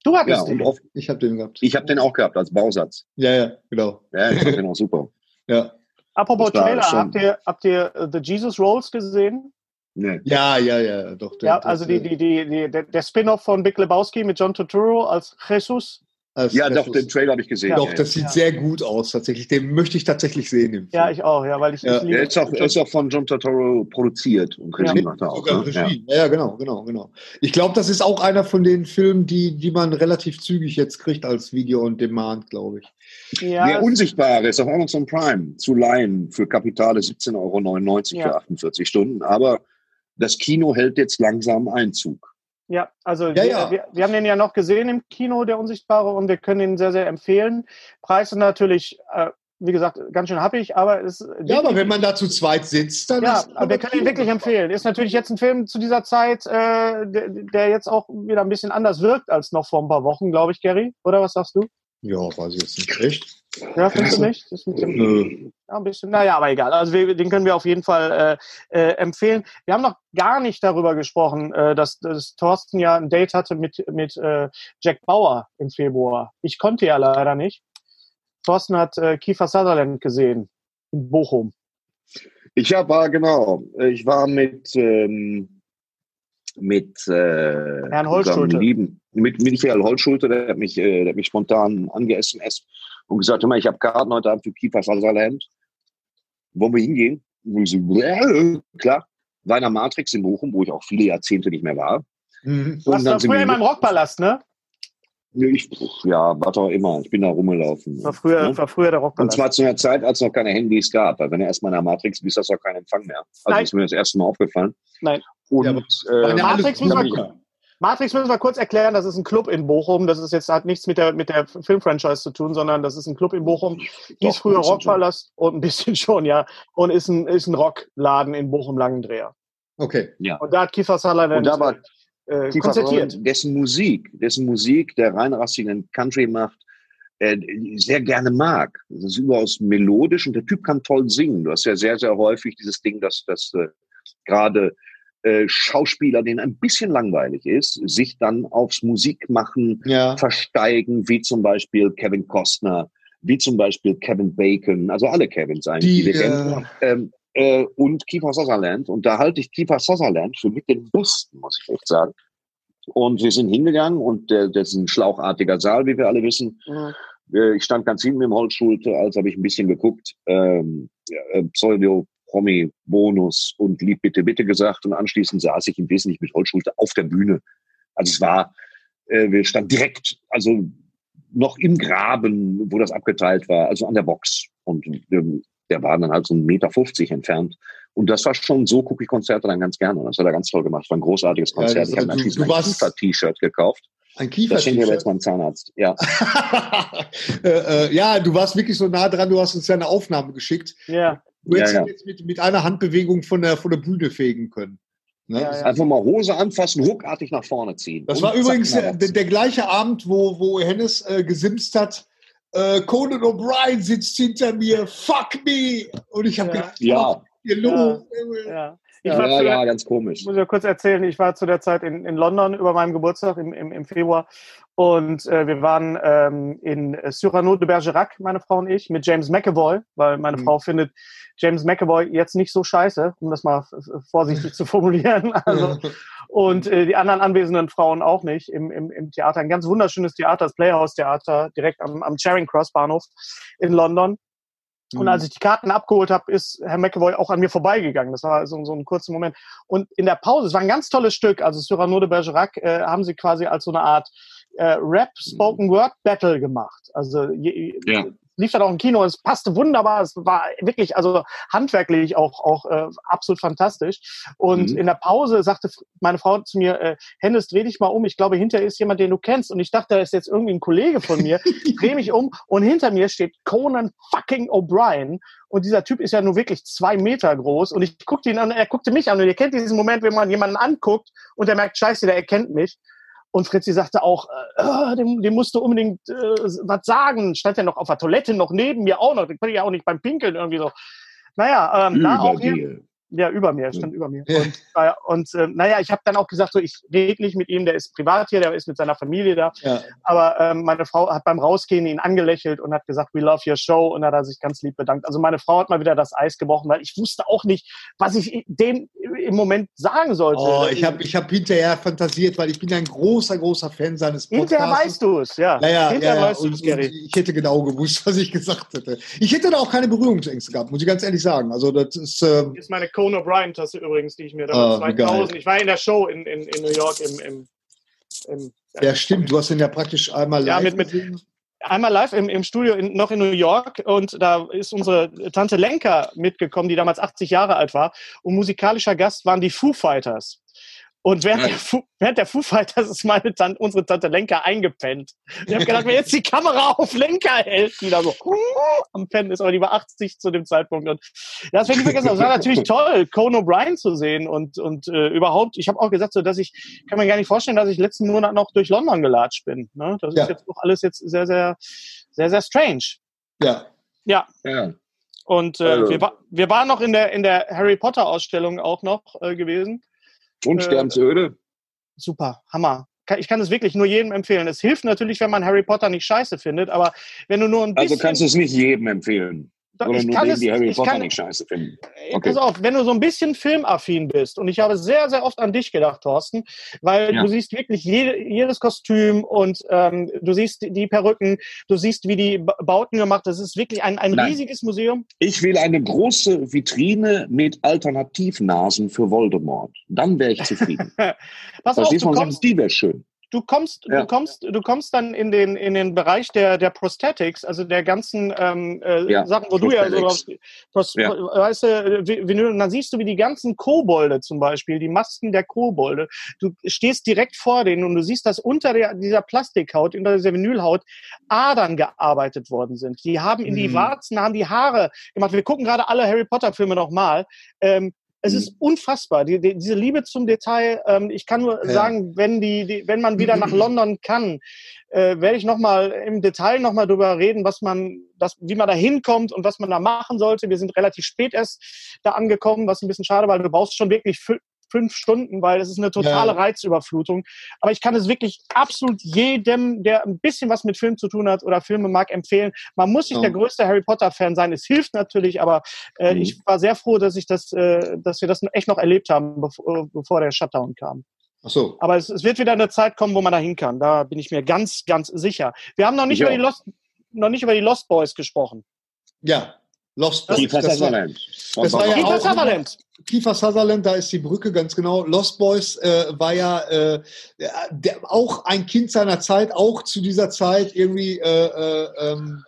Du hattest Ja, und den. oft, Ich habe den gehabt. ich habe den auch gehabt als Bausatz. Ja, ja, genau. Ja, ich fand den auch super. Ja. Apropos Das war Trailer, schon- habt ihr, habt ihr uh, The Jesus Rolls gesehen? Nee. Ja, ja, ja, doch. Ja, das, also die, äh, die, die, die, der, der Spin-off von Big Lebowski mit John Turturro als Jesus. als Ja, Rest doch, den ist- Trailer habe ich gesehen. Ja. Doch, ja, das sieht Ja. sehr gut aus, tatsächlich. Den möchte ich tatsächlich sehen. Im Ja, Film. ich auch, ja, weil ich, Ja. ich liebe Der ist auch, er ist auch von John Turturro produziert und Regie Ja. macht er auch. Sogar Ne? Ja. Regie. Ja. ja, genau, genau, genau. Ich glaube, das ist auch einer von den Filmen, die, die man relativ zügig jetzt kriegt als Video on Demand, glaube ich. ja, Der es- Unsichtbare ist auf Amazon Prime zu leihen für Kapitale siebzehn Euro neunundneunzig Ja. für achtundvierzig Stunden. Aber das Kino hält jetzt langsam Einzug. Ja, also Ja, wir, ja. Wir, wir haben den ja noch gesehen im Kino, der Unsichtbare, und wir können ihn sehr, sehr empfehlen. Preis ist natürlich, äh, wie gesagt, ganz schön happig, aber es ist Ja, aber wenn man da zu zweit sitzt, dann ja, ist aber wir können ihn wirklich empfehlen. Ist natürlich jetzt ein Film zu dieser Zeit, äh, der, der jetzt auch wieder ein bisschen anders wirkt als noch vor ein paar Wochen, glaube ich, Gary. Oder was sagst du? Ja, weiß ich jetzt nicht. Echt? Ja, findest du nicht? Das ist mit dem, Nö. ja, ein bisschen. Naja, aber egal. Also wir, den können wir auf jeden Fall äh, äh, empfehlen. Wir haben noch gar nicht darüber gesprochen, äh, dass, dass Thorsten ja ein Date hatte mit, mit äh, Jack Bauer im Februar. Ich konnte ja leider nicht. Thorsten hat äh, Kiefer Sutherland gesehen in Bochum. Ich hab, war genau, ich war mit ähm, mit äh, Herrn Holtschulte. unserem lieben, mit Michael Holtschulte, der hat mich, äh, der hat mich spontan ange-S M S und gesagt, hör mal, ich habe Karten heute Abend für Kiefer Sutherland. Wollen wir hingehen? Und ich so, äh, klar. War in der Matrix in Bochum, wo ich auch viele Jahrzehnte nicht mehr war. Mhm. Du warst dann da sind früher wir- in meinem Rockpalast, ne? Ich, ja, was auch immer. Ich bin da rumgelaufen. War früher, Ne? war früher der Und Rockpalast. zwar zu einer Zeit, als es noch keine Handys gab. Weil wenn du erstmal in der Matrix bist, hast du auch keinen Empfang mehr. Also Nein. das ist mir das erste Mal aufgefallen. Nein. Und Ja, aber äh, Waren ja Matrix alles muss man- Musiker. Matrix müssen wir kurz erklären, das ist ein Club in Bochum. Das ist jetzt hat nichts mit der mit der Filmfranchise zu tun, sondern das ist ein Club in Bochum. Hieß Doch, früher ein bisschen Rockpalast und ein bisschen schon, ja. Und ist ein ist ein Rockladen in Bochum Langendreher. Okay. Und da hat Kiefer Sutherland Und da war äh, Kiefer konzertiert. Sutherland, dessen Musik, dessen Musik, der reinrassigen Country macht, äh, sehr gerne mag. Das ist überaus melodisch und der Typ kann toll singen. Du hast ja sehr, sehr häufig dieses Ding, dass, dass äh, gerade äh, Schauspieler, denen ein bisschen langweilig ist, sich dann aufs Musikmachen Ja. versteigen, wie zum Beispiel Kevin Costner, wie zum Beispiel Kevin Bacon, also alle Kevins eigentlich, die, Die, wir kennen. Ähm, äh, und Kiefer Sutherland. Und da halte ich Kiefer Sutherland für mit den Besten, muss ich echt sagen. Und wir sind hingegangen und der, das ist ein schlauchartiger Saal, wie wir alle wissen. Mhm. Äh, Ich stand ganz hinten im Holtschulte, als habe ich ein bisschen geguckt, ähm, ja, äh, Pseudo, Promi, Bonus und Lieb bitte, bitte gesagt. Und anschließend saß ich im Wesentlichen mit Holtschulte auf der Bühne. Also es war, äh, wir standen direkt, also noch im Graben, wo das abgeteilt war, also an der Box. Und ähm, der war dann halt so einen Meter fünfzig entfernt. Und das war schon, so gucke ich Konzerte dann ganz gerne. Und das hat er ganz toll gemacht. War ein großartiges Ja, Konzert. das- ich habe du- anschließend du ein warst- Kiefer-T-Shirt gekauft. Ein Das schenke ich aber jetzt Kiefer-T-Shirt. meinem Zahnarzt. Ja. äh, äh, ja, du warst wirklich so nah dran, du hast uns ja eine Aufnahme geschickt. Ja. Du hättest Ja, ihn ja. jetzt mit, mit einer Handbewegung von der, von der Bühne fegen können. Ne? Ja, Das- ja. Einfach mal Hose anfassen, ruckartig nach vorne ziehen. Das Und war zack, übrigens nach der, rechts. der, der gleiche Abend, wo, wo Hennes äh, gesimst hat. Äh, Conan O'Brien sitzt hinter mir, fuck me! Und ich habe Ja. gedacht, Ja. fuck, ihr los. Ja. Ich Ja, war Ja, zu der- ja, ganz komisch. muss ich ja kurz erzählen, ich war zu der Zeit in, in London über meinem Geburtstag im, im, im Februar und äh, wir waren ähm, in Cyrano de Bergerac, meine Frau und ich, mit James McAvoy, weil meine Mhm. Frau findet James McAvoy jetzt nicht so scheiße, um das mal f- f- vorsichtig zu formulieren. Also, und äh, die anderen anwesenden Frauen auch nicht im, im, im Theater. Ein ganz wunderschönes Theater, das Playhouse Theater, direkt am, am Charing Cross Bahnhof in London. Und als ich die Karten abgeholt habe, ist Herr McAvoy auch an mir vorbeigegangen. Das war so, so ein kurzer Moment. Und in der Pause, es war ein ganz tolles Stück, also Cyrano de Bergerac, äh, haben sie quasi als so eine Art äh, Rap-Spoken-Word-Battle gemacht. Also je, Ja. lief dann auch im Kino, es passte wunderbar, es war wirklich, also handwerklich auch, auch äh, absolut fantastisch. Und Mhm. in der Pause sagte meine Frau zu mir, äh, Hennes, dreh dich mal um, ich glaube, hinter ist jemand, den du kennst. Und ich dachte, das ist jetzt irgendwie ein Kollege von mir. Ich dreh mich um und hinter mir steht Conan fucking O'Brien. Und dieser Typ ist ja nur wirklich zwei Meter groß. Und ich guckte ihn an, er guckte mich an. Und ihr kennt diesen Moment, wenn man jemanden anguckt und der merkt, scheiße, der erkennt mich. Und Fritzi sagte auch, äh, dem, dem musst du unbedingt äh, was sagen. Stand ja noch auf der Toilette, noch neben mir auch noch. Den konnte ich ja auch nicht beim Pinkeln irgendwie so. Naja, ähm, da auch hier, Überdeal. Ja, über mir, er stand über mir. Und, äh, und äh, naja, ich habe dann auch gesagt, so, ich rede nicht mit ihm, der ist privat hier, der ist mit seiner Familie da. Ja. Aber ähm, meine Frau hat beim Rausgehen ihn angelächelt und hat gesagt, we love your show, und hat er sich ganz lieb bedankt. Also meine Frau hat mal wieder das Eis gebrochen, weil ich wusste auch nicht, was ich dem im Moment sagen sollte. Oh, ich habe ich hab hinterher fantasiert, weil ich bin ein großer, großer Fan seines Podcasts. Hinterher weißt du es, ja. Ja, ja, hinterher ja, ja. weißt du es, Gary. Ich hätte genau gewusst, was ich gesagt hätte. Ich hätte da auch keine Berührungsängste gehabt, muss ich ganz ehrlich sagen. Also das ist... Ähm, das ist meine Conan O'Brien-Tasse übrigens, die ich mir da oh, zweitausend... Ich war in der Show in, in, in New York im... im, im ja, stimmt. Du hast den ja praktisch einmal live ja, mit, mit, einmal live im, im Studio in, noch in New York, und da ist unsere Tante Lenka mitgekommen, die damals achtzig Jahre alt war, und musikalischer Gast waren die Foo Fighters. Und während, ja. der, Foo, während der Foo Fighters ist meine Tante, unsere Tante Lenka eingepennt. Ich habe gedacht, wenn jetzt die Kamera auf Lenka hält, die da so am Pennen ist, aber die war achtzig zu dem Zeitpunkt. Und ja, das werde ich vergessen. Das war natürlich toll, Conan O'Brien zu sehen, und, und äh, überhaupt, ich habe auch gesagt, so, dass ich, kann mir gar nicht vorstellen, dass ich letzten Monat noch durch London gelatscht bin. Ne? Das ja. ist jetzt doch alles jetzt sehr, sehr, sehr, sehr strange. Ja. Ja. ja. Und äh, also. wir, war, wir waren noch in der, in der Harry Potter Ausstellung auch noch äh, gewesen. Und Sternsöde. Äh, super, Hammer. Ich kann es wirklich nur jedem empfehlen. Es hilft natürlich, wenn man Harry Potter nicht scheiße findet, aber wenn du nur ein bisschen... Also kannst du es nicht jedem empfehlen? Doch, Oder ich nur kann denen, es, die Harry Potter kann, nicht scheiße finden? Okay. Pass auf, wenn du so ein bisschen filmaffin bist, und ich habe sehr, sehr oft an dich gedacht, Thorsten, weil ja. du siehst wirklich jede, jedes Kostüm, und ähm, du siehst die, die Perücken, du siehst, wie die Bauten gemacht sind. Das ist wirklich ein, ein riesiges Museum. Ich will eine große Vitrine mit Alternativnasen für Voldemort. Dann wäre ich zufrieden. Pass auf, du kommst, die wäre schön. Du kommst, ja. du kommst, du kommst dann in den in den Bereich der der Prosthetics, also der ganzen ähm, äh, ja, Sachen, wo du ja so Pros, ja. weißt du, Vinyl, und dann siehst du, wie die ganzen Kobolde zum Beispiel, die Masken der Kobolde. Du stehst direkt vor denen und du siehst, dass unter der, dieser Plastikhaut, unter dieser Vinylhaut Adern gearbeitet worden sind. Die haben in die mhm. Warzen, haben die Haare gemacht. Wir gucken gerade alle Harry Potter Filme nochmal. Ähm, Es ist unfassbar, die, die, diese Liebe zum Detail. Ähm, ich kann nur ja. sagen, wenn die, die, wenn man wieder nach London kann, äh, werde ich nochmal im Detail nochmal drüber reden, was man, das, wie man da hinkommt und was man da machen sollte. Wir sind relativ spät erst da angekommen, was ein bisschen schade, weil du brauchst schon wirklich fü- fünf Stunden, weil es ist eine totale ja. Reizüberflutung. Aber ich kann es wirklich absolut jedem, der ein bisschen was mit Film zu tun hat oder Filme mag, empfehlen. Man muss nicht ja. der größte Harry Potter-Fan sein. Es hilft natürlich, aber äh, mhm. ich war sehr froh, dass ich das, äh, dass wir das echt noch erlebt haben, bevor, bevor der Shutdown kam. Ach so. Aber es, es wird wieder eine Zeit kommen, wo man da hin kann. Da bin ich mir ganz, ganz sicher. Wir haben noch nicht, über die, Lost, noch nicht über die Lost Boys gesprochen. Ja. Lost Boys. Kiefer Sutherland. Das war ja Kiefer Sutherland. Kiefer Sutherland, da ist die Brücke ganz genau. Lost Boys äh, war ja äh, der, auch ein Kind seiner Zeit, auch zu dieser Zeit irgendwie äh, äh, ähm,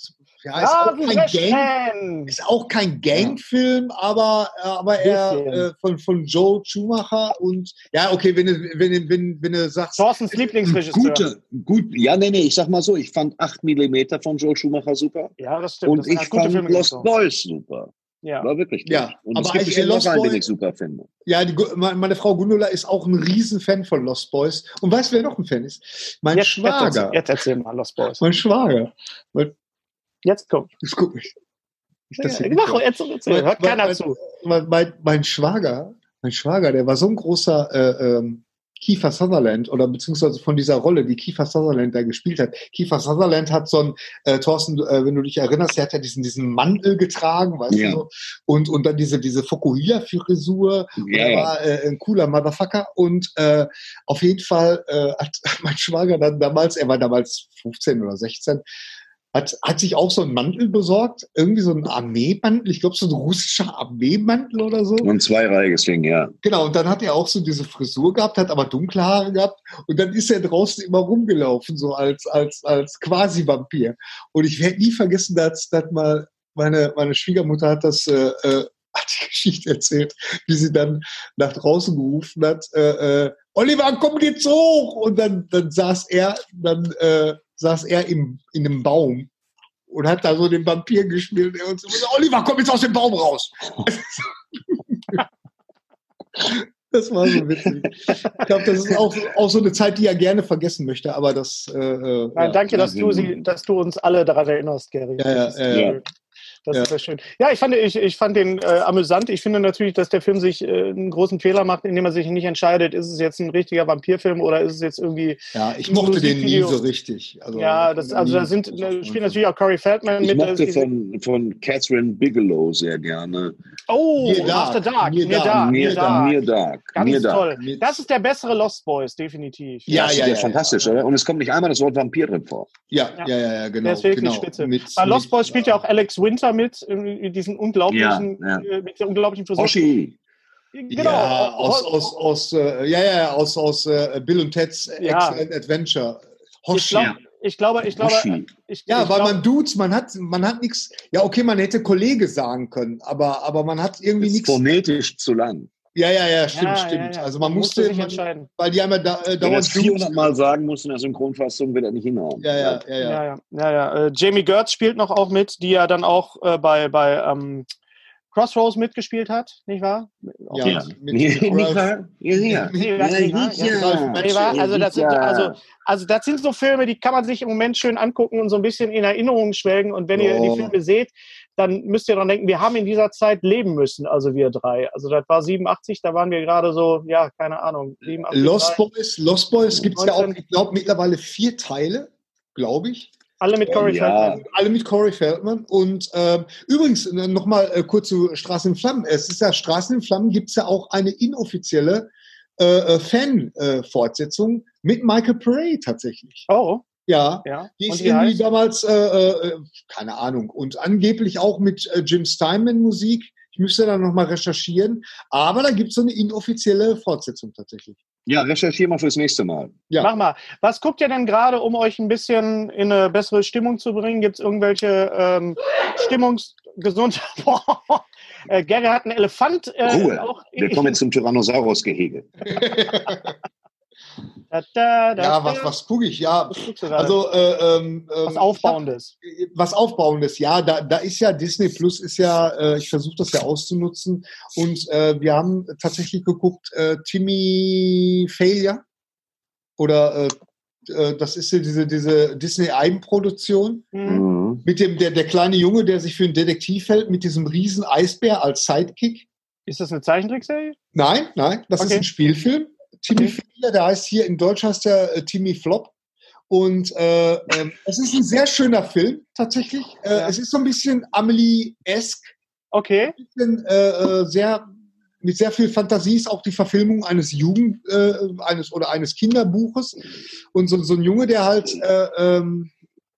ja, ist, ah, auch kein Gang, ist auch kein Gangfilm, aber, aber er äh, von, von Joel Schumacher und ja, okay, wenn du, wenn du, wenn, wenn du sagst. Thorstens Lieblingsregisseur. Gute, gut, ja, nee, nee, ich sag mal so, ich fand acht Millimeter von Joel Schumacher super. Ja, das stimmt. Und das ich fand Filme Lost Boys super. Ja. War wirklich gut. Ja, und aber es gibt bestimmt noch einen, den ich super finde. Ja, die, meine Frau Gundula ist auch ein Riesenfan von Lost Boys. Und weißt du, wer noch ein Fan ist? Mein jetzt, Schwager. Jetzt, jetzt erzähl mal Lost Boys. Mein Schwager. Mein, jetzt komm. Jetzt guck mich. Ich das ja, mach jetzt, jetzt mein, hört keiner mein, zu. Mein, mein, mein Schwager, mein Schwager, der war so ein großer äh, ähm, Kiefer Sutherland oder beziehungsweise von dieser Rolle, die Kiefer Sutherland da gespielt hat. Kiefer Sutherland hat so ein, äh, Thorsten, äh, wenn du dich erinnerst, er hat ja diesen, diesen Mantel getragen, weißt ja. du so, und, und dann diese, diese Fokuhila-Frisur, ja, er war äh, ein cooler Motherfucker und äh, auf jeden Fall äh, hat mein Schwager dann damals, er war damals fünfzehn oder sechzehn, Hat, hat sich auch so einen Mantel besorgt, irgendwie so einen Armeemantel, ich glaube so ein russischer Armeemantel oder so. Und ein zweireihiges Ding, ja. Genau, und dann hat er auch so diese Frisur gehabt, hat aber dunkle Haare gehabt und dann ist er draußen immer rumgelaufen, so als, als, als Quasi-Vampir. Und ich werde nie vergessen, dass, dass mal meine, meine Schwiegermutter hat das, äh, äh, hat die Geschichte erzählt, wie sie dann nach draußen gerufen hat, äh, äh, Oliver, komm jetzt hoch! Und dann, dann saß er, dann, äh, saß er im, in einem Baum und hat da so den Vampir gespielt und so, Oliver, komm jetzt aus dem Baum raus! Das war so witzig. Ich glaube, das ist auch, auch so eine Zeit, die er gerne vergessen möchte, aber das... Äh, Nein, ja. danke, dass du, sie, dass du uns alle daran erinnerst, Gary. Ja, ja, ja, ja. Das Ja. ist sehr schön. Ja, ich fand, ich, ich fand den äh, amüsant. Ich finde natürlich, dass der Film sich äh, einen großen Fehler macht, indem er sich nicht entscheidet, ist es jetzt ein richtiger Vampirfilm oder ist es jetzt irgendwie Ja, ich ein mochte den nie Musikvideo? so richtig. Also, Ja, das, also da nie sind, so da Freund spielen von. natürlich auch Corey Feldman Ich mit. mochte äh, von, von Catherine Bigelow sehr gerne. Oh, Near Dark. After Dark. Near Near Dark. Dark. Near, Near Dark. Near Dark. Ganz Near Dark. toll. Mit- Das ist der bessere Lost Boys, definitiv. Ja, das ja, ist ja, ja, fantastisch, ja. oder? Und es kommt nicht einmal das Wort Vampir drin vor. Ja, Ja. ja, ja, ja, genau. Der ist wirklich genau. spitze. Mit, Bei Lost mit, Boys spielt ja auch Alex Winter mit, in diesen unglaublichen, Ja, äh, mit der unglaublichen Frisur. Hoshi. Genau. Ja, aus, aus, aus, äh, ja, ja, aus, aus äh, Bill und Ted's Ja. Excellent Adventure. ich, Hoshi. glaub, ich glaube, ich glaube, Hoshi. ich, Ja, ich weil glaub, man Dudes, man hat, man hat nichts. Ja, okay, man hätte Kollege sagen können, aber, aber man hat irgendwie Das ist nichts. phonetisch zu lang. Ja, ja, ja, stimmt, ja, stimmt. Ja, ja. Also man musste musste, sich man, entscheiden. weil die haben ja da, äh, Wenn er dauernd es vierhundert Mal sagen muss in der Synchronfassung, wird er nicht hinhauen. Ja, ja, ja, ja. Ja, ja, ja. ja. Äh, Jamie Gertz spielt noch auch mit, die ja dann auch äh, bei, bei ähm, Crossroads mitgespielt hat, nicht wahr? Auch Ja, mit- Ja. mit- Nicht mit Ralph- wahr? Ja, ja. Nee, Ja, das nicht wahr? ja, Ja. ja. Nee, wahr? Also das, sind, Ja. also, also das sind so Filme, die kann man sich im Moment schön angucken und so ein bisschen in Erinnerung schwelgen. Und wenn ihr Oh. die Filme seht, dann müsst ihr dran denken, wir haben in dieser Zeit leben müssen, also wir drei. Also das war siebenundachtzig, da waren wir gerade so, ja, keine Ahnung. siebenundachtzig, Lost drei. Boys, Lost Boys gibt es ja auch, neunzehn. ich glaube, mittlerweile vier Teile, glaube ich. Alle mit Corey Ja. Feldman. Alle mit Corey Feldman. Und ähm, übrigens, nochmal äh, kurz zu Straßen in Flammen. Es ist ja, Straßen in Flammen gibt es ja auch eine inoffizielle äh, Fan-Fortsetzung mit Michael Paré tatsächlich. Oh, Ja, ja. die Und ist wie irgendwie heißt? damals, äh, äh, keine Ahnung, und angeblich auch mit äh, Jim Steinman Musik. Ich müsste da nochmal recherchieren. Aber da gibt es so eine inoffizielle Fortsetzung tatsächlich. Ja, recherchieren wir fürs nächste Mal. Ja. Mach mal. Was guckt ihr denn gerade, um euch ein bisschen in eine bessere Stimmung zu bringen? Gibt es irgendwelche ähm, Stimmungsgesund... äh, Gary hat einen Elefant. Äh, Ruhe. Auch Wir kommen jetzt zum Tyrannosaurus-Gehege. Da, da, da, Ja, was, da. was gucke ich? Ja, Was guckst du gerade? also äh, ähm, was ähm, Aufbauendes. ich hab- was Aufbauendes, ja, da, da ist ja Disney Plus ist ja, äh, ich versuche das ja auszunutzen und äh, wir haben tatsächlich geguckt, äh, Timmy Failure oder äh, äh, das ist ja diese, diese Disney Eigenproduktion Hm. Mhm. mit dem der, der kleine Junge, der sich für einen Detektiv hält, mit diesem riesen Eisbär als Sidekick. Ist das eine Zeichentrickserie? Nein, nein, das ist Okay. ein Spielfilm. Timmy Okay. Failure, der heißt hier in Deutsch heißt der äh, Timmy Flop. Und äh, ähm, es ist ein sehr schöner Film, tatsächlich. Äh, Ja. Es ist so ein bisschen Amelie-esque, Okay. ein bisschen, äh, äh, sehr, mit sehr viel Fantasie ist auch die Verfilmung eines Jugend, äh, eines oder eines Kinderbuches. Und so, so ein Junge, der halt äh, ähm,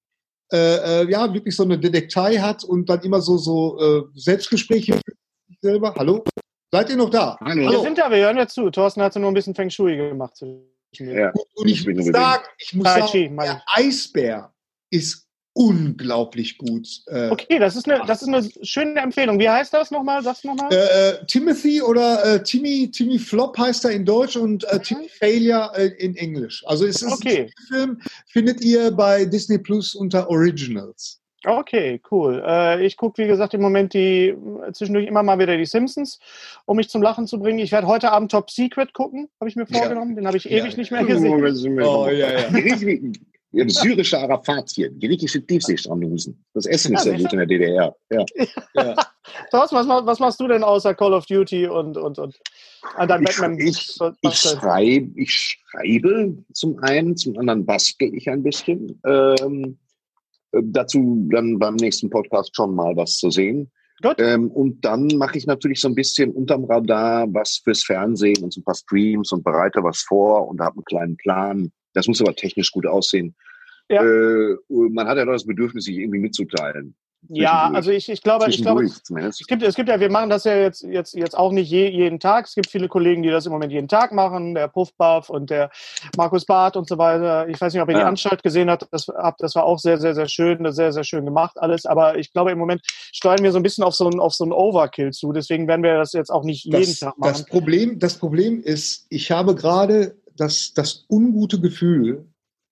äh, äh, ja wirklich so eine Detektei hat und dann immer so, so äh, Selbstgespräche mit sich selber. Hallo? Seid ihr noch da? Hallo. Wir sind da, wir hören ja zu. Thorsten hat so nur ein bisschen Feng Shui gemacht. Ja. Und ich Deswegen muss unbedingt. sagen, ich muss Tai Chi, sagen, meine der Eisbär ist unglaublich gut. Äh, Okay, das ist, eine, das ist eine schöne Empfehlung. Wie heißt das nochmal? Sag's nochmal. äh, äh, Timothy oder äh, Timmy, Timmy Flop heißt er in Deutsch und äh, Timmy Failure äh, in Englisch. Also es ist Okay. ein Film, findet ihr bei Disney Plus unter Originals. Okay, cool. Äh, ich gucke, wie gesagt, im Moment die zwischendurch immer mal wieder die Simpsons, um mich zum Lachen zu bringen. Ich werde heute Abend Top Secret gucken, habe ich mir vorgenommen. Den habe ich ewig Ja. nicht mehr gesehen. Oh, ja, ja. Wir haben syrische Arafatien, griechische Tiefseestrandhusen. Das Essen ist Ja, sehr gut in der D D R. Ja. Ja. Thorsten, was, mach- was machst du denn außer Call of Duty und, und, und an deinem Ich, Batman? ich, was- ich, was denn? schreibe, ich schreibe zum einen, zum anderen bastel ich ein bisschen. Ähm, äh, dazu dann beim nächsten Podcast schon mal was zu sehen. Gut. Ähm, und dann mache ich natürlich so ein bisschen unterm Radar was fürs Fernsehen und so ein paar Streams und bereite was vor und habe einen kleinen Plan. Das muss aber technisch gut aussehen. Ja. Äh, man hat ja doch das Bedürfnis, sich irgendwie mitzuteilen. Ja, Zwischendurch. also ich, ich glaube, ich glaube, Zwischendurch zumindest. es gibt, es gibt ja, wir machen das ja jetzt, jetzt, jetzt auch nicht je, jeden Tag. Es gibt viele Kollegen, die das im Moment jeden Tag machen. Der Puffbuff und der Markus Barth und so weiter. Ich weiß nicht, ob ihr die Ja. Anstalt gesehen habt. Das, habt. das war auch sehr, sehr, sehr schön. Sehr, sehr schön gemacht alles. Aber ich glaube, im Moment steuern wir so ein bisschen auf so einen, auf so einen Overkill zu. Deswegen werden wir das jetzt auch nicht jeden Das, Tag machen. das, Problem, das Problem ist, ich habe gerade das, das ungute Gefühl,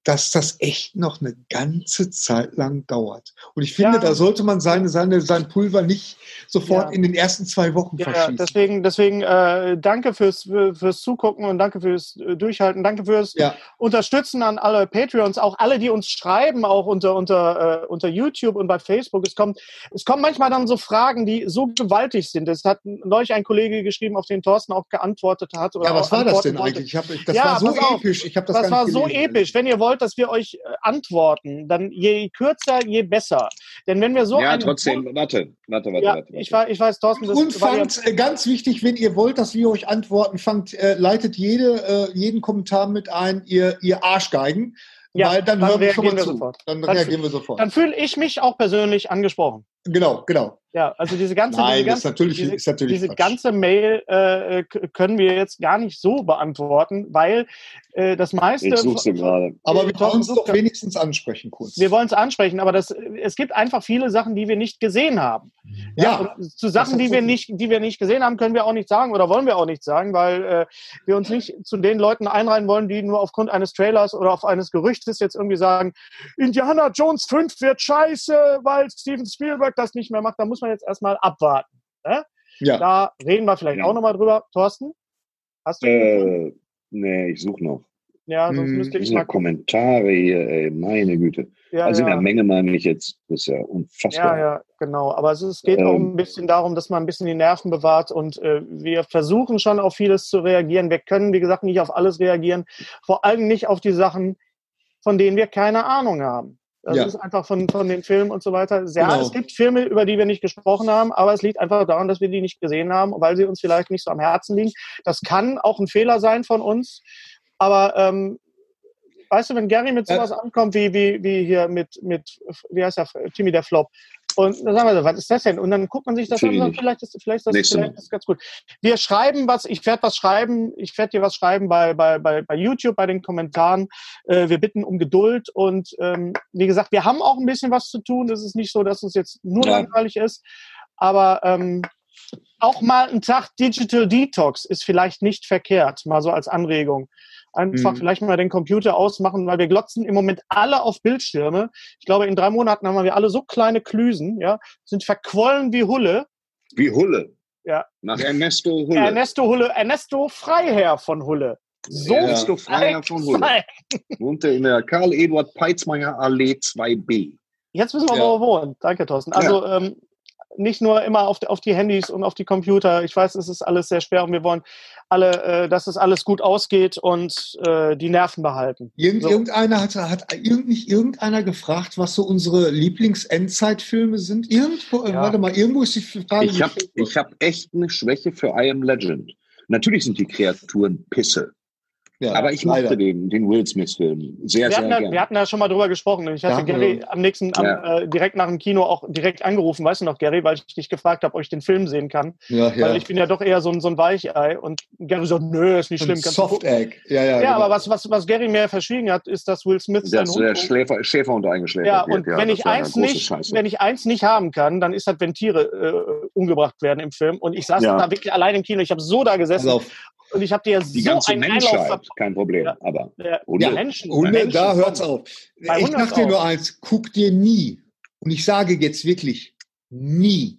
dass das echt noch eine ganze Zeit lang dauert. Und ich finde, Ja. da sollte man seine, seine, sein Pulver nicht sofort Ja. in den ersten zwei Wochen Ja, ja, verschießen. deswegen, deswegen äh, danke fürs, für, fürs Zugucken und danke fürs äh, Durchhalten, danke fürs Ja. Unterstützen an alle Patreons, auch alle, die uns schreiben, auch unter, unter, äh, unter YouTube und bei Facebook. Es kommt, es kommen manchmal dann so Fragen, die so gewaltig sind. Es hat neulich ein Kollege geschrieben, auf den Thorsten auch geantwortet hat. Oder Ja, was war das antworten denn wollte. eigentlich? Ich hab, das Ja, war so pass auf. episch. Ich habe das, Das gar war nicht so gelesen. episch. Wenn ihr wollt, dass wir euch äh, antworten, dann je kürzer, je besser. Denn wenn wir so ja, ein trotzdem, warte, warte, warte, ja, warte. ich, war, ich weiß, Thorsten, das Und war ja, fangt, äh, ganz wichtig, wenn ihr wollt, dass wir euch antworten, fangt, äh, leitet jede, äh, jeden Kommentar mit ein, ihr, ihr Arschgeigen, Ja, weil dann, dann hören wir schon mal reagieren wir zu. sofort. Dann, Dann- reagieren wir sofort. dann fühle ich mich auch persönlich angesprochen. Genau, genau. Ja, also diese ganze, Nein, diese das ganze, ist natürlich- diese, ist natürlich diese Quatsch. ganze Mail äh, k- können wir jetzt gar nicht so beantworten, weil äh, das meiste. Ich suche sie gerade. Aber wir Thorsten wollen es sucht doch grad- wenigstens ansprechen kurz. Wir wollen es ansprechen, aber das, es gibt einfach viele Sachen, die wir nicht gesehen haben. ja, Und zu Sachen, hat die so wir viel. nicht, die wir nicht gesehen haben, können wir auch nicht sagen oder wollen wir auch nicht sagen, weil äh, wir uns nicht zu den Leuten einreihen wollen, die nur aufgrund eines Trailers oder auf eines Gerüchtes jetzt irgendwie sagen, Indiana Jones fünf wird scheiße, weil Steven Spielberg das nicht mehr macht. Da muss man jetzt erstmal abwarten. Ne? ja. Da reden wir vielleicht Ja. auch nochmal drüber. Thorsten? Hast du Äh, nee, ich suche noch. Ja, sonst hm, müsste Das ich sind ja mal gucken. Kommentare hier, ey, meine Güte. Ja, Also in ja. der Menge meine ich jetzt, das ist ja Ja, unfassbar. ja, genau. Aber es, ist, es geht auch Ähm. ein bisschen darum, dass man ein bisschen die Nerven bewahrt und äh, wir versuchen schon auf vieles zu reagieren. Wir können, wie gesagt, nicht auf alles reagieren. Vor allem nicht auf die Sachen, von denen wir keine Ahnung haben. Das Ja. ist einfach von, von den Filmen und so weiter. Ja, Genau. es gibt Filme, über die wir nicht gesprochen haben, aber es liegt einfach daran, dass wir die nicht gesehen haben, weil sie uns vielleicht nicht so am Herzen liegen. Das kann auch ein Fehler sein von uns. Aber ähm, weißt du, wenn Gary mit sowas ankommt, wie, wie, wie hier mit, mit, wie heißt der, Timmy der Flop, und dann sagen wir so, was ist das denn? Und dann guckt man sich das an und sagt, vielleicht ist, vielleicht ist das, Nächste vielleicht Mal. ist das ganz gut. Wir schreiben was, ich werde was schreiben, ich werde dir was schreiben bei, bei, bei, bei YouTube, bei den Kommentaren. Äh, wir bitten um Geduld und ähm, wie gesagt, wir haben auch ein bisschen was zu tun. Es ist nicht so, dass es jetzt nur Ja. langweilig ist, aber ähm, auch mal ein Tag Digital Detox ist vielleicht nicht verkehrt, mal so als Anregung. Einfach Mhm. vielleicht mal den Computer ausmachen, weil wir glotzen im Moment alle auf Bildschirme. Ich glaube, in drei Monaten haben wir alle so kleine Klüsen, ja, sind verquollen wie Hulle. Wie Hulle. Ja. Nach Ernesto Hulle. Ernesto Hulle, Ernesto Freiherr von Hulle. So Ernesto Freiherr von Hulle. frei. Wohnte in der Karl-Eduard-Peitzmeier-Allee zwei b. Jetzt wissen wir, Ja. wo wir wohnen. Danke, Thorsten. Also ähm, nicht nur immer auf, auf die Handys und auf die Computer. Ich weiß, es ist alles sehr schwer und wir wollen alle, äh, dass es alles gut ausgeht und äh, die Nerven behalten. Irgend, So. Irgendeiner hat, hat irgend, nicht irgendeiner gefragt, was so unsere Lieblings-Endzeitfilme sind? Irgendwo, äh, Ja. warte mal, irgendwo ist die Frage. Ich habe ich hab echt eine Schwäche für I Am Legend. Natürlich sind die Kreaturen Pisse. ja, Aber ich leider. mochte den, den Will Smith-Film sehr, Wir sehr hatten, da, gerne. wir hatten da schon mal drüber gesprochen. Ich hatte Ja, Gary ja. am nächsten, am, Ja. äh, direkt nach dem Kino auch direkt angerufen, weißt du noch, Gary, weil ich dich gefragt habe, ob ich den Film sehen kann. Ja, ja. Weil ich bin ja doch eher so ein, so ein Weichei. Und Gary sagt, nö, ist nicht Ein schlimm. kannst du gucken. Soft-Egg. Ja, ja, Ja, genau. aber was, was, was Gary mir verschwiegen hat, ist, dass Will Smith sein Dass der Hund... Schläfer, Schäferhund eingeschläfert Ja, wird. und ja, wenn das ich war eine eins große nicht, Scheiße. wenn ich eins nicht haben kann, dann ist das, wenn Tiere äh, umgebracht werden im Film. Und ich saß Ja. da wirklich allein im Kino. Ich habe so da gesessen Pass auf. und ich habe dir Die so ganze einen Menschheit, Einlauf kein Problem. Ja. Aber der, Hunde. der Menschen. Hunde, Menschen da hört's kommen. auf. Bei Ich Hunden sag dir auch. nur eins, guck dir nie, und ich sage jetzt wirklich nie,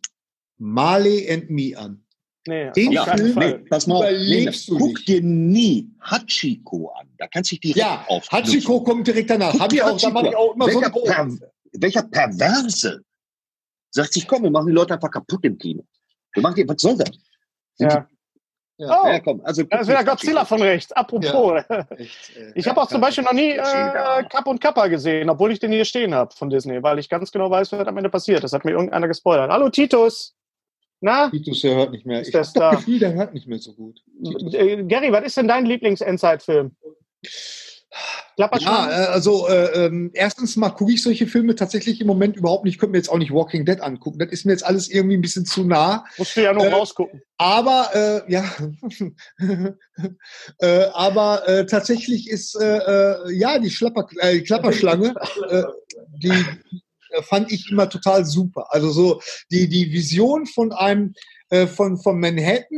Marley and Me an. Nee, Den auf Ja, keinen Film- Fall. nee, pass mal auf. Überlebst Nee, du guck nicht. dir nie Hachiko an. Da kannst du dich direkt Ja, auf. Hachiko kommt direkt danach. Guck Hab ich dir auch, da mache ich auch immer so welcher, eine Beobachtung. per, welcher Perverse sagt sich, komm, wir machen die Leute einfach kaputt im Kino. Wir machen die, was soll das? Ja. Ja. Oh, Ja, komm, also, da ist wieder Godzilla von rechts. Apropos. Echt, äh, Ich habe auch zum Beispiel noch nie äh, Godzilla. Kapp und Kappa gesehen, obwohl ich den hier stehen habe von Disney, weil ich ganz genau weiß, was am Ende passiert. Das hat mir irgendeiner gespoilert. Hallo Titus! Na? Titus, der hört nicht mehr. Ist Ich der habe das Star. Gefühl, der hört nicht mehr so gut. Titus. Äh, Gary, was ist denn dein Lieblings-Endzeit-Film? Klapperschlangen? Ja, äh, also äh, ähm, erstens mal gucke ich solche Filme tatsächlich im Moment überhaupt nicht. Ich könnte mir jetzt auch nicht Walking Dead angucken. Das ist mir jetzt alles irgendwie ein bisschen zu nah. Musst du ja noch äh, rausgucken. Aber äh, ja, äh, aber äh, tatsächlich ist äh, äh, ja die Schlapper, äh, die Klapperschlange, äh, die äh, fand ich immer total super. Also so die die Vision von einem äh, von von Manhattan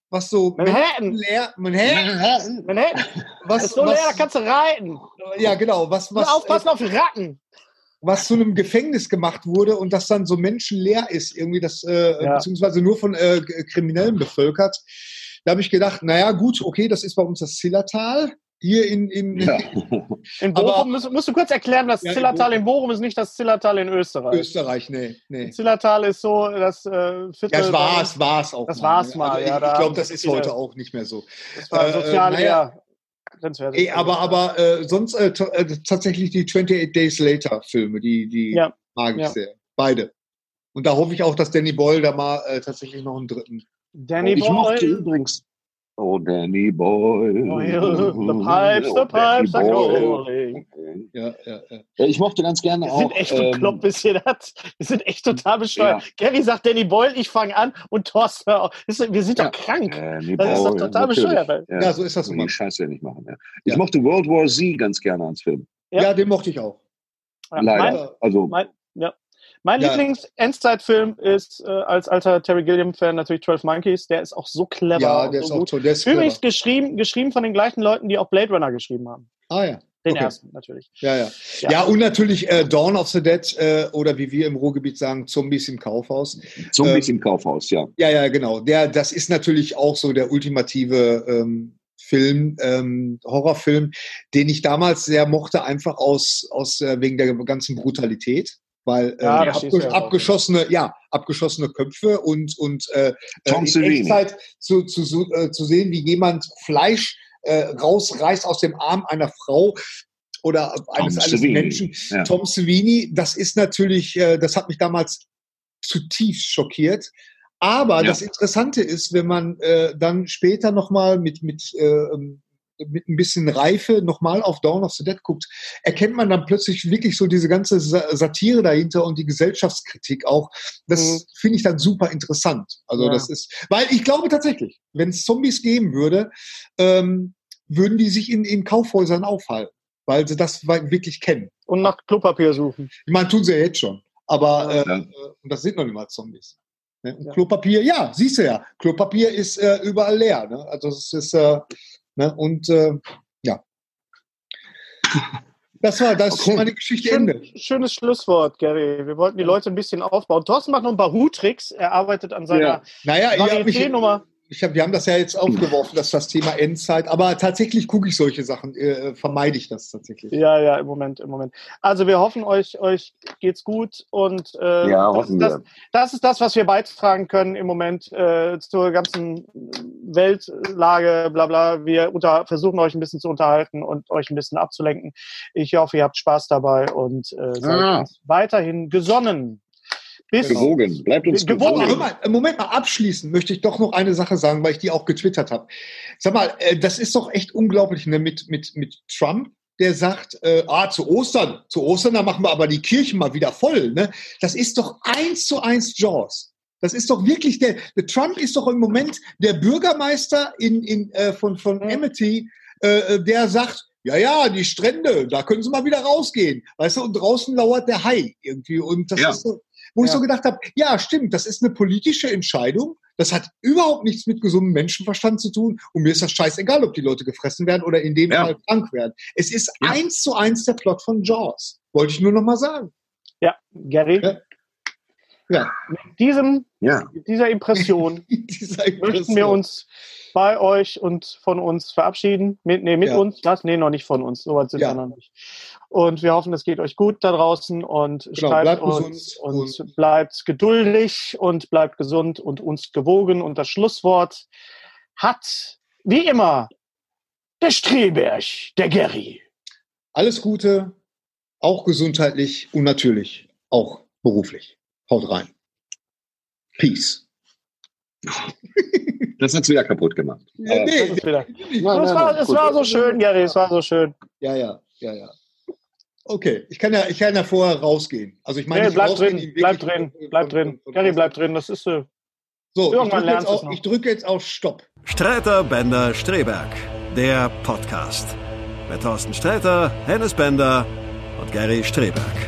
was so Manhattan. leer, Manhattan, Manhattan. was, Das ist so was, leer, da kannst du reiten. ja genau, was, Nur was, aufpassen auf die Ratten. was zu einem Gefängnis gemacht wurde und das dann so menschenleer ist, irgendwie das, äh, Ja. beziehungsweise nur von äh, Kriminellen bevölkert. Da habe ich gedacht, naja, gut, okay, das ist bei uns das Zillertal. Hier in, in, Ja. In Aber- Bochum musst, musst du kurz erklären, das Ja, in Zillertal in Bochum ist nicht das Zillertal in Österreich. Österreich, nee, nee. Zillertal ist so das äh, Viertel. Ja, es war's, war's auch. Das mal, war's ne? mal, Also ja, ich da ich haben glaube, das sich ist viele- heute auch nicht mehr so. Das war Äh, sozial naja. eher grenzwertig. Ey, aber aber äh, sonst äh, t- äh, tatsächlich die twenty-eight Days Later Filme, die, die Ja. mag ich Ja. sehr. Beide. Und da hoffe ich auch, dass Danny Boyle da mal äh, tatsächlich noch einen dritten. Danny Ich mochte Boyle. übrigens. Oh, Danny Boyle. Boyle, the pipes, the Oh, Danny pipes are Boyle. calling. Ja, ja, ja. Ja, ich mochte ganz gerne Wir auch. sind echt ähm, bekloppt bis hier das. Wir sind echt total bescheuert. Ja. Gary sagt Danny Boyle, ich fange an und Thorsten hör auf. Das ist- Wir sind Ja. doch krank. Danny Das ist doch Boyle, total natürlich. bescheuert. Ja, Ja, so ist das die immer. Scheiße ja nicht machen. Ja. Ich Ja. mochte World War Z ganz gerne als Film. Ja. Ja, den mochte ich auch. Ja, Leider. Mein, also, mein, ja. mein Ja. Lieblings-Endzeitfilm ist äh, als alter Terry Gilliam-Fan natürlich twelve Monkeys. Der ist auch so clever. Ja, und der so ist auch gut. toll. Der ist Übrigens clever. geschrieben, geschrieben von den gleichen Leuten, die auch Blade Runner geschrieben haben. Ah ja. Den Okay. ersten natürlich. Ja, ja. Ja. Ja, und natürlich äh, Dawn of the Dead äh, oder wie wir im Ruhrgebiet sagen, Zombies im Kaufhaus. Zombies ähm, im Kaufhaus, ja. Ja, ja, genau. Der, das ist natürlich auch so der ultimative ähm, Film, ähm, Horrorfilm, den ich damals sehr mochte, einfach aus, aus äh, wegen der ganzen Brutalität. Weil äh, Ja, das stehst du abge ja drauf. abgeschossene, ja, abgeschossene Köpfe und, und äh, Tom in Savini. Echtzeit zu, zu, zu, äh, zu sehen, wie jemand Fleisch äh, rausreißt aus dem Arm einer Frau oder eines, eines Savini. Menschen. Ja. Tom Savini, das ist natürlich, äh, das hat mich damals zutiefst schockiert. Aber Ja. das Interessante ist, wenn man äh, dann später nochmal mit, mit, äh, mit ein bisschen Reife nochmal auf Dawn of the Dead guckt, erkennt man dann plötzlich wirklich so diese ganze Sa- Satire dahinter und die Gesellschaftskritik auch. Das Mhm. finde ich dann super interessant. Also Ja. das ist, weil ich glaube tatsächlich, wenn es Zombies geben würde, ähm, würden die sich in, in Kaufhäusern aufhalten, weil sie das wirklich kennen. Und nach Klopapier suchen. Ich meine, tun sie ja jetzt schon. Aber Ja. äh, äh, und das sind noch nicht mal Zombies. Ne? Und Ja. Klopapier, ja, siehst du ja. Klopapier ist äh, überall leer. Ne? Also es ist, äh, ne? Und äh, ja. Das war das Okay. meine Geschichte Schön, Ende. schönes Schlusswort, Gary. Wir wollten die Leute ein bisschen aufbauen. Thorsten macht noch ein paar Hut-Tricks. Er arbeitet an seiner Ja. Naja, ihr habt mich, Varietät-Nummer. ich hab, wir haben das ja jetzt aufgeworfen, dass das Thema Endzeit. Aber tatsächlich gucke ich solche Sachen, äh, vermeide ich das tatsächlich. Ja, ja, im Moment, im Moment. Also wir hoffen, euch, euch geht's gut und äh, Ja, das, hoffen das, wir. das ist das, was wir beitragen können im Moment äh, zur ganzen Weltlage, bla bla. Wir unter, versuchen euch ein bisschen zu unterhalten und euch ein bisschen abzulenken. Ich hoffe, ihr habt Spaß dabei und äh, seid Ah. uns weiterhin gesonnen. Bis Gewogen. Bleibt uns Gewogen. Aber hör gewogen. mal, im Moment mal abschließend möchte ich doch noch eine Sache sagen, weil ich die auch getwittert habe. Sag mal, äh, das ist doch echt unglaublich, ne? mit, mit, mit Trump, der sagt, äh, ah, zu Ostern, zu Ostern, da machen wir aber die Kirchen mal wieder voll. Ne? Das ist doch eins zu eins Jaws. Das ist doch wirklich der, der Trump ist doch im Moment der Bürgermeister in, in, äh, von, von Amity, äh, der sagt, ja, ja, die Strände, da können Sie mal wieder rausgehen. Weißt du, und draußen lauert der Hai irgendwie. Und das Ja. ist so, wo ich Ja. so gedacht habe, ja, stimmt, das ist eine politische Entscheidung. Das hat überhaupt nichts mit gesundem Menschenverstand zu tun. Und mir ist das scheißegal, ob die Leute gefressen werden oder in dem Ja. Fall krank werden. Es ist Ja. eins zu eins der Plot von Jaws. Wollte ich nur noch mal sagen. Ja, Gary, Ja. Ja. mit diesem, Ja. mit dieser Impression Dieser möchten wir Impression. uns bei euch und von uns verabschieden. Mit, nee, mit Ja. uns. Was? Nee, noch nicht von uns. So weit sind Ja. wir noch nicht. Und wir hoffen, es geht euch gut da draußen und Genau, schreibt bleibt uns gesund und, und- bleibt geduldig und bleibt gesund und uns gewogen. Und das Schlusswort hat, wie immer, der Streberg, der Gary. Alles Gute, auch gesundheitlich und natürlich auch beruflich. Haut rein. Peace. Das hat's wieder kaputt gemacht. Ja, Aber- nee, Das ist wieder. Nein, es nein, war, nein, es gut. war so schön, Gary, es war so schön. ja, ja, ja, ja. Okay, ich kann ja, ich kann ja vorher rausgehen. Also ich meine, Nee, nicht bleib rausgehen, drin, ihn bleib wirklich drin, von- bleib von- drin. von- Gary, bleib drin, das ist äh, So, ich Irgendwann drücke, lernst jetzt du es auf, noch. ich drücke jetzt auf Stopp. Streiter, Bender, Streberg, der Podcast. Mit Thorsten Sträter, Hennes Bender und Gary Streberg.